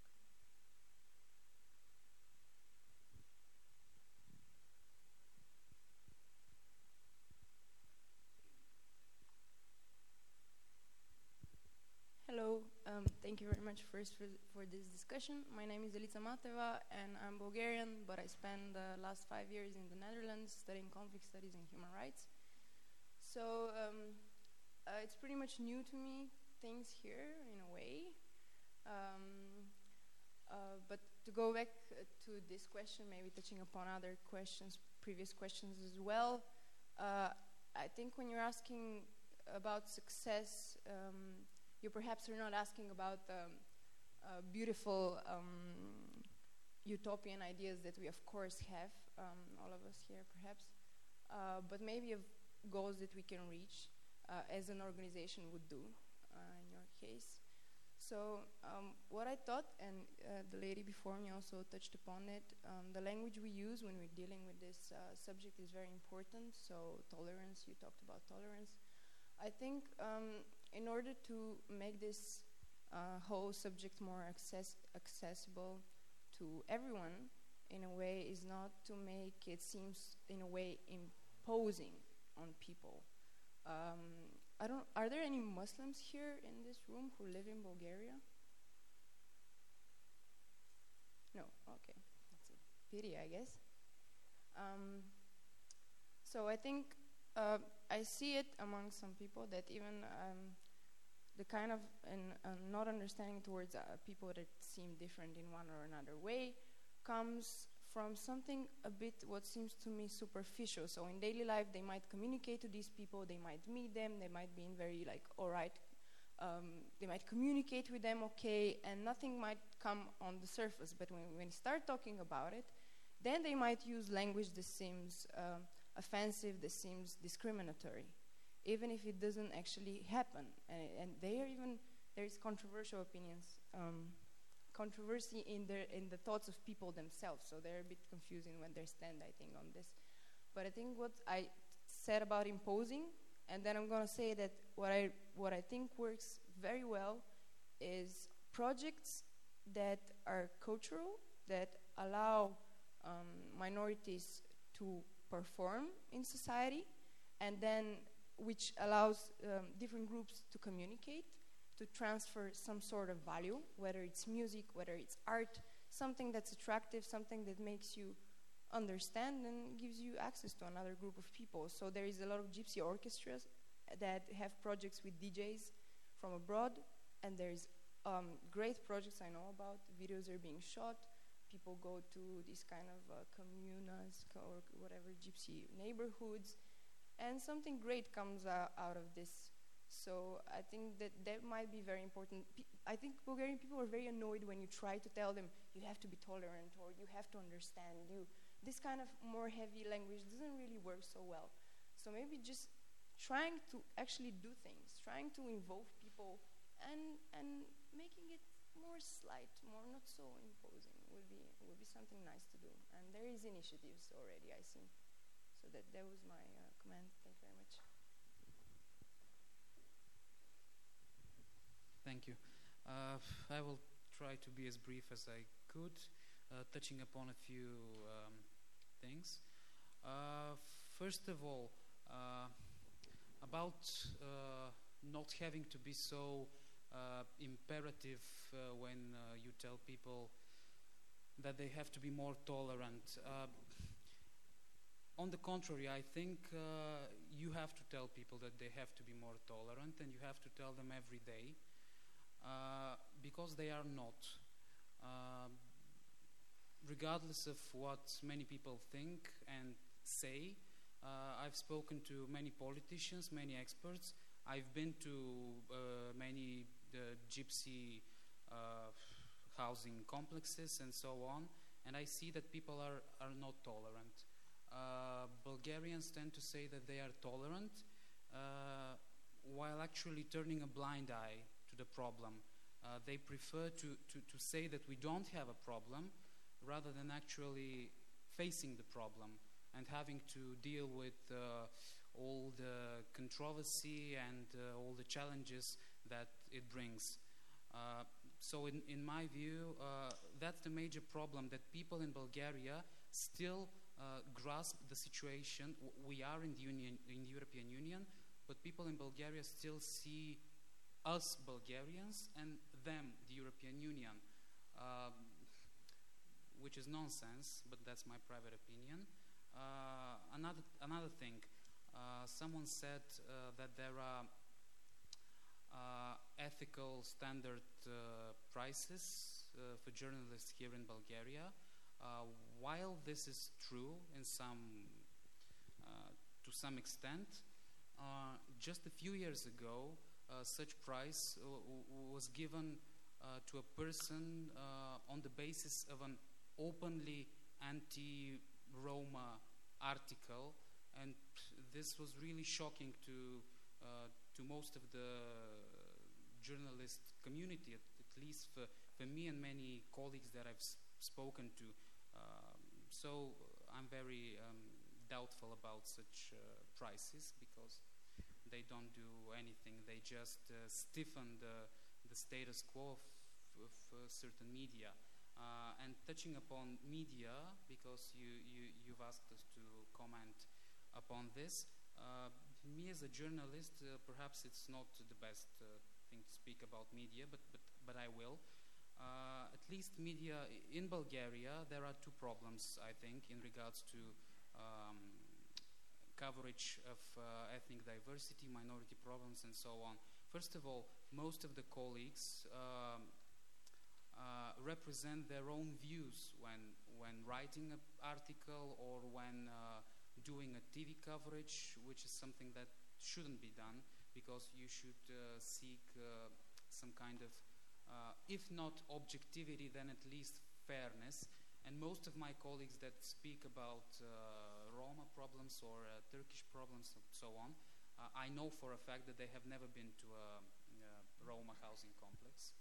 Hello, um, thank you very much first for, for this discussion. My name is Elica Mateva and I'm Bulgarian, but I spent the last five years in the Netherlands studying conflict studies and human rights. So um, uh, it's pretty much new to me, things here in a way. Um, uh, but to go back uh, to this question, maybe touching upon other questions, previous questions as well, uh, I think when you're asking about success, um, you perhaps are not asking about um, uh, beautiful um, utopian ideas that we of course have, um, all of us here perhaps, uh, but maybe of goals that we can reach uh, as an organization would do uh, in your case. So um, what I thought, and uh, the lady before me also touched upon it, um, the language we use when we're dealing with this uh, subject is very important. So tolerance, you talked about tolerance. I think um, in order to make this uh, whole subject more access accessible to everyone, in a way, is not to make it seem in a way imposing on people. Um, I don't. Are there any Muslims here in this room who live in Bulgaria? No. Okay, that's a pity, I guess. Um, so I think. Uh, I see it among some people that even um, the kind of an, uh, not understanding towards uh, people that seem different in one or another way comes from something a bit what seems to me superficial. So in daily life they might communicate to these people, they might meet them, they might be in very like alright, um, they might communicate with them okay, and nothing might come on the surface. But when, when you start talking about it, then they might use language that seems uh, offensive, that seems discriminatory, even if it doesn't actually happen. And, and there even there is controversial opinions, um, controversy in their in the thoughts of people themselves. So they're a bit confusing when they stand, I think, on this. But I think what I said about imposing, and then I'm going to say that what I what I think works very well is projects that are cultural, that allow um, minorities to perform in society, and then which allows um, different groups to communicate, to transfer some sort of value, whether it's music, whether it's art, something that's attractive, something that makes you understand and gives you access to another group of people. So there is a lot of gypsy orchestras that have projects with D Js from abroad, and there's um, great projects I know about. Videos are being shot. People go to these kind of uh, communas or whatever, gypsy neighborhoods, and something great comes uh, out of this. So I think that that might be very important. Pe- I think Bulgarian people are very annoyed when you try to tell them you have to be tolerant or you have to understand. You this kind of more heavy language doesn't really work so well. So maybe just trying to actually do things, trying to involve people, and and making it more slight, more not so imposing would be would be something nice to do. And there is initiatives already, I see. So that that was my uh, comment. Thank you very much. Thank you. Uh, I will try to be as brief as I could. uh, touching upon a few um, things. Uh, first of all, uh, about uh, not having to be so uh, imperative uh, when uh, you tell people that they have to be more tolerant. Uh, on the contrary, I think uh, you have to tell people that they have to be more tolerant, and you have to tell them every day, uh, because they are not. Uh, regardless of what many people think and say, uh, I've spoken to many politicians, many experts. I've been to uh, many uh, gypsy uh, housing complexes and so on, and I see that people are, are not tolerant. Uh, Bulgarians tend to say that they are tolerant, uh, while actually turning a blind eye to the problem. Uh, they prefer to, to, to say that we don't have a problem, rather than actually facing the problem and having to deal with uh, all the controversy and uh, all the challenges that it brings. Uh, so in, in my view, uh, that's the major problem, that people in Bulgaria still uh, grasp the situation. We are in the, union, in the European Union, but people in Bulgaria still see us Bulgarians and them, the European Union, um, which is nonsense, but that's my private opinion. Uh, another, another thing, uh, someone said uh, that there are uh, ethical standard uh, prices uh, for journalists here in Bulgaria. Uh, while this is true in some, uh, to some extent, uh, just a few years ago, uh, such price uh, w- was given uh, to a person uh, on the basis of an openly anti-Roma article, and this was really shocking to uh, to most of the journalist community, at, at least for, for me and many colleagues that I've s- spoken to. Um, so I'm very um, doubtful about such uh, prices, because they don't do anything. They just uh, stiffen the, the status quo of, of uh, certain media. Uh, and touching upon media, because you, you, you've asked us to comment upon this, uh, me as a journalist, uh, perhaps it's not the best uh, thing to speak about media, but, but, but I will. Uh, at least media in Bulgaria, there are two problems, I think, in regards to um, coverage of uh, ethnic diversity, minority problems, and so on. First of all, most of the colleagues um, uh, represent their own views when when writing an article or when uh, doing a T V coverage, which is something that shouldn't be done, because you should uh, seek uh, some kind of, uh, if not objectivity, then at least fairness. And most of my colleagues that speak about uh, Roma problems or uh, Turkish problems and so on, uh, I know for a fact that they have never been to a, a Roma housing complex.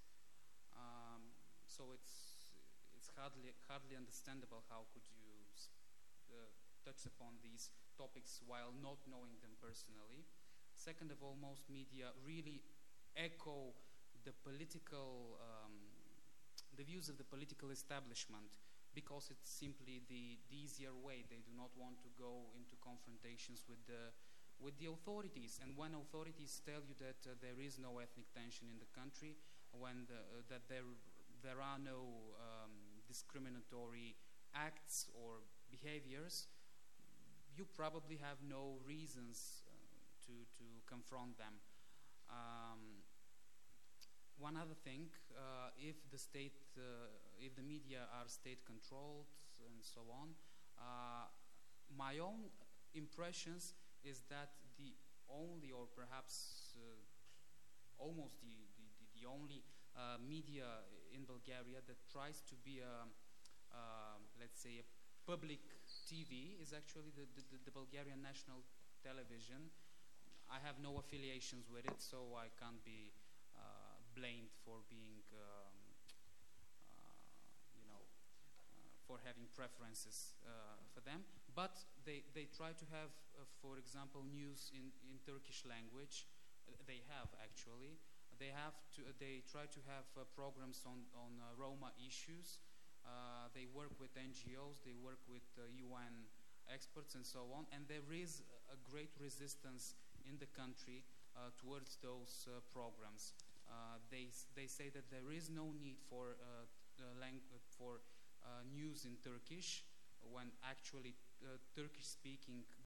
Um, so it's it's hardly hardly understandable how could you uh, touch upon these topics while not knowing them personally. Second of all, most media really echo the political um, the views of the political establishment, because it's simply the, the easier way. They do not want to go into confrontations with the with the authorities. And when authorities tell you that uh, there is no ethnic tension in the country, when the, uh, that there there are no um, discriminatory acts or behaviors, you probably have no reasons uh, to to confront them. Um, One other thing, uh, if the state, uh, if the media are state-controlled and so on, uh, my own impressions is that the only, or perhaps uh, almost the, the, the only uh, media in Bulgaria that tries to be a, uh, let's say, a public T V is actually the, the, the Bulgarian National Television. I have no affiliations with it, so I can't be blamed for being, um, uh, you know, uh, for having preferences uh, for them. But they, they try to have, uh, for example, news in, in Turkish language. Uh, they have, actually. They have to. Uh, they try to have uh, programs on, on uh, Roma issues. Uh, Uh, they work with N G Os, they work with uh, U N experts and so on, and there is a great resistance in the country uh, towards those uh, programs. Uh, they they say that there is no need for uh, the lang- for uh, news in Turkish when actually uh, Turkish-speaking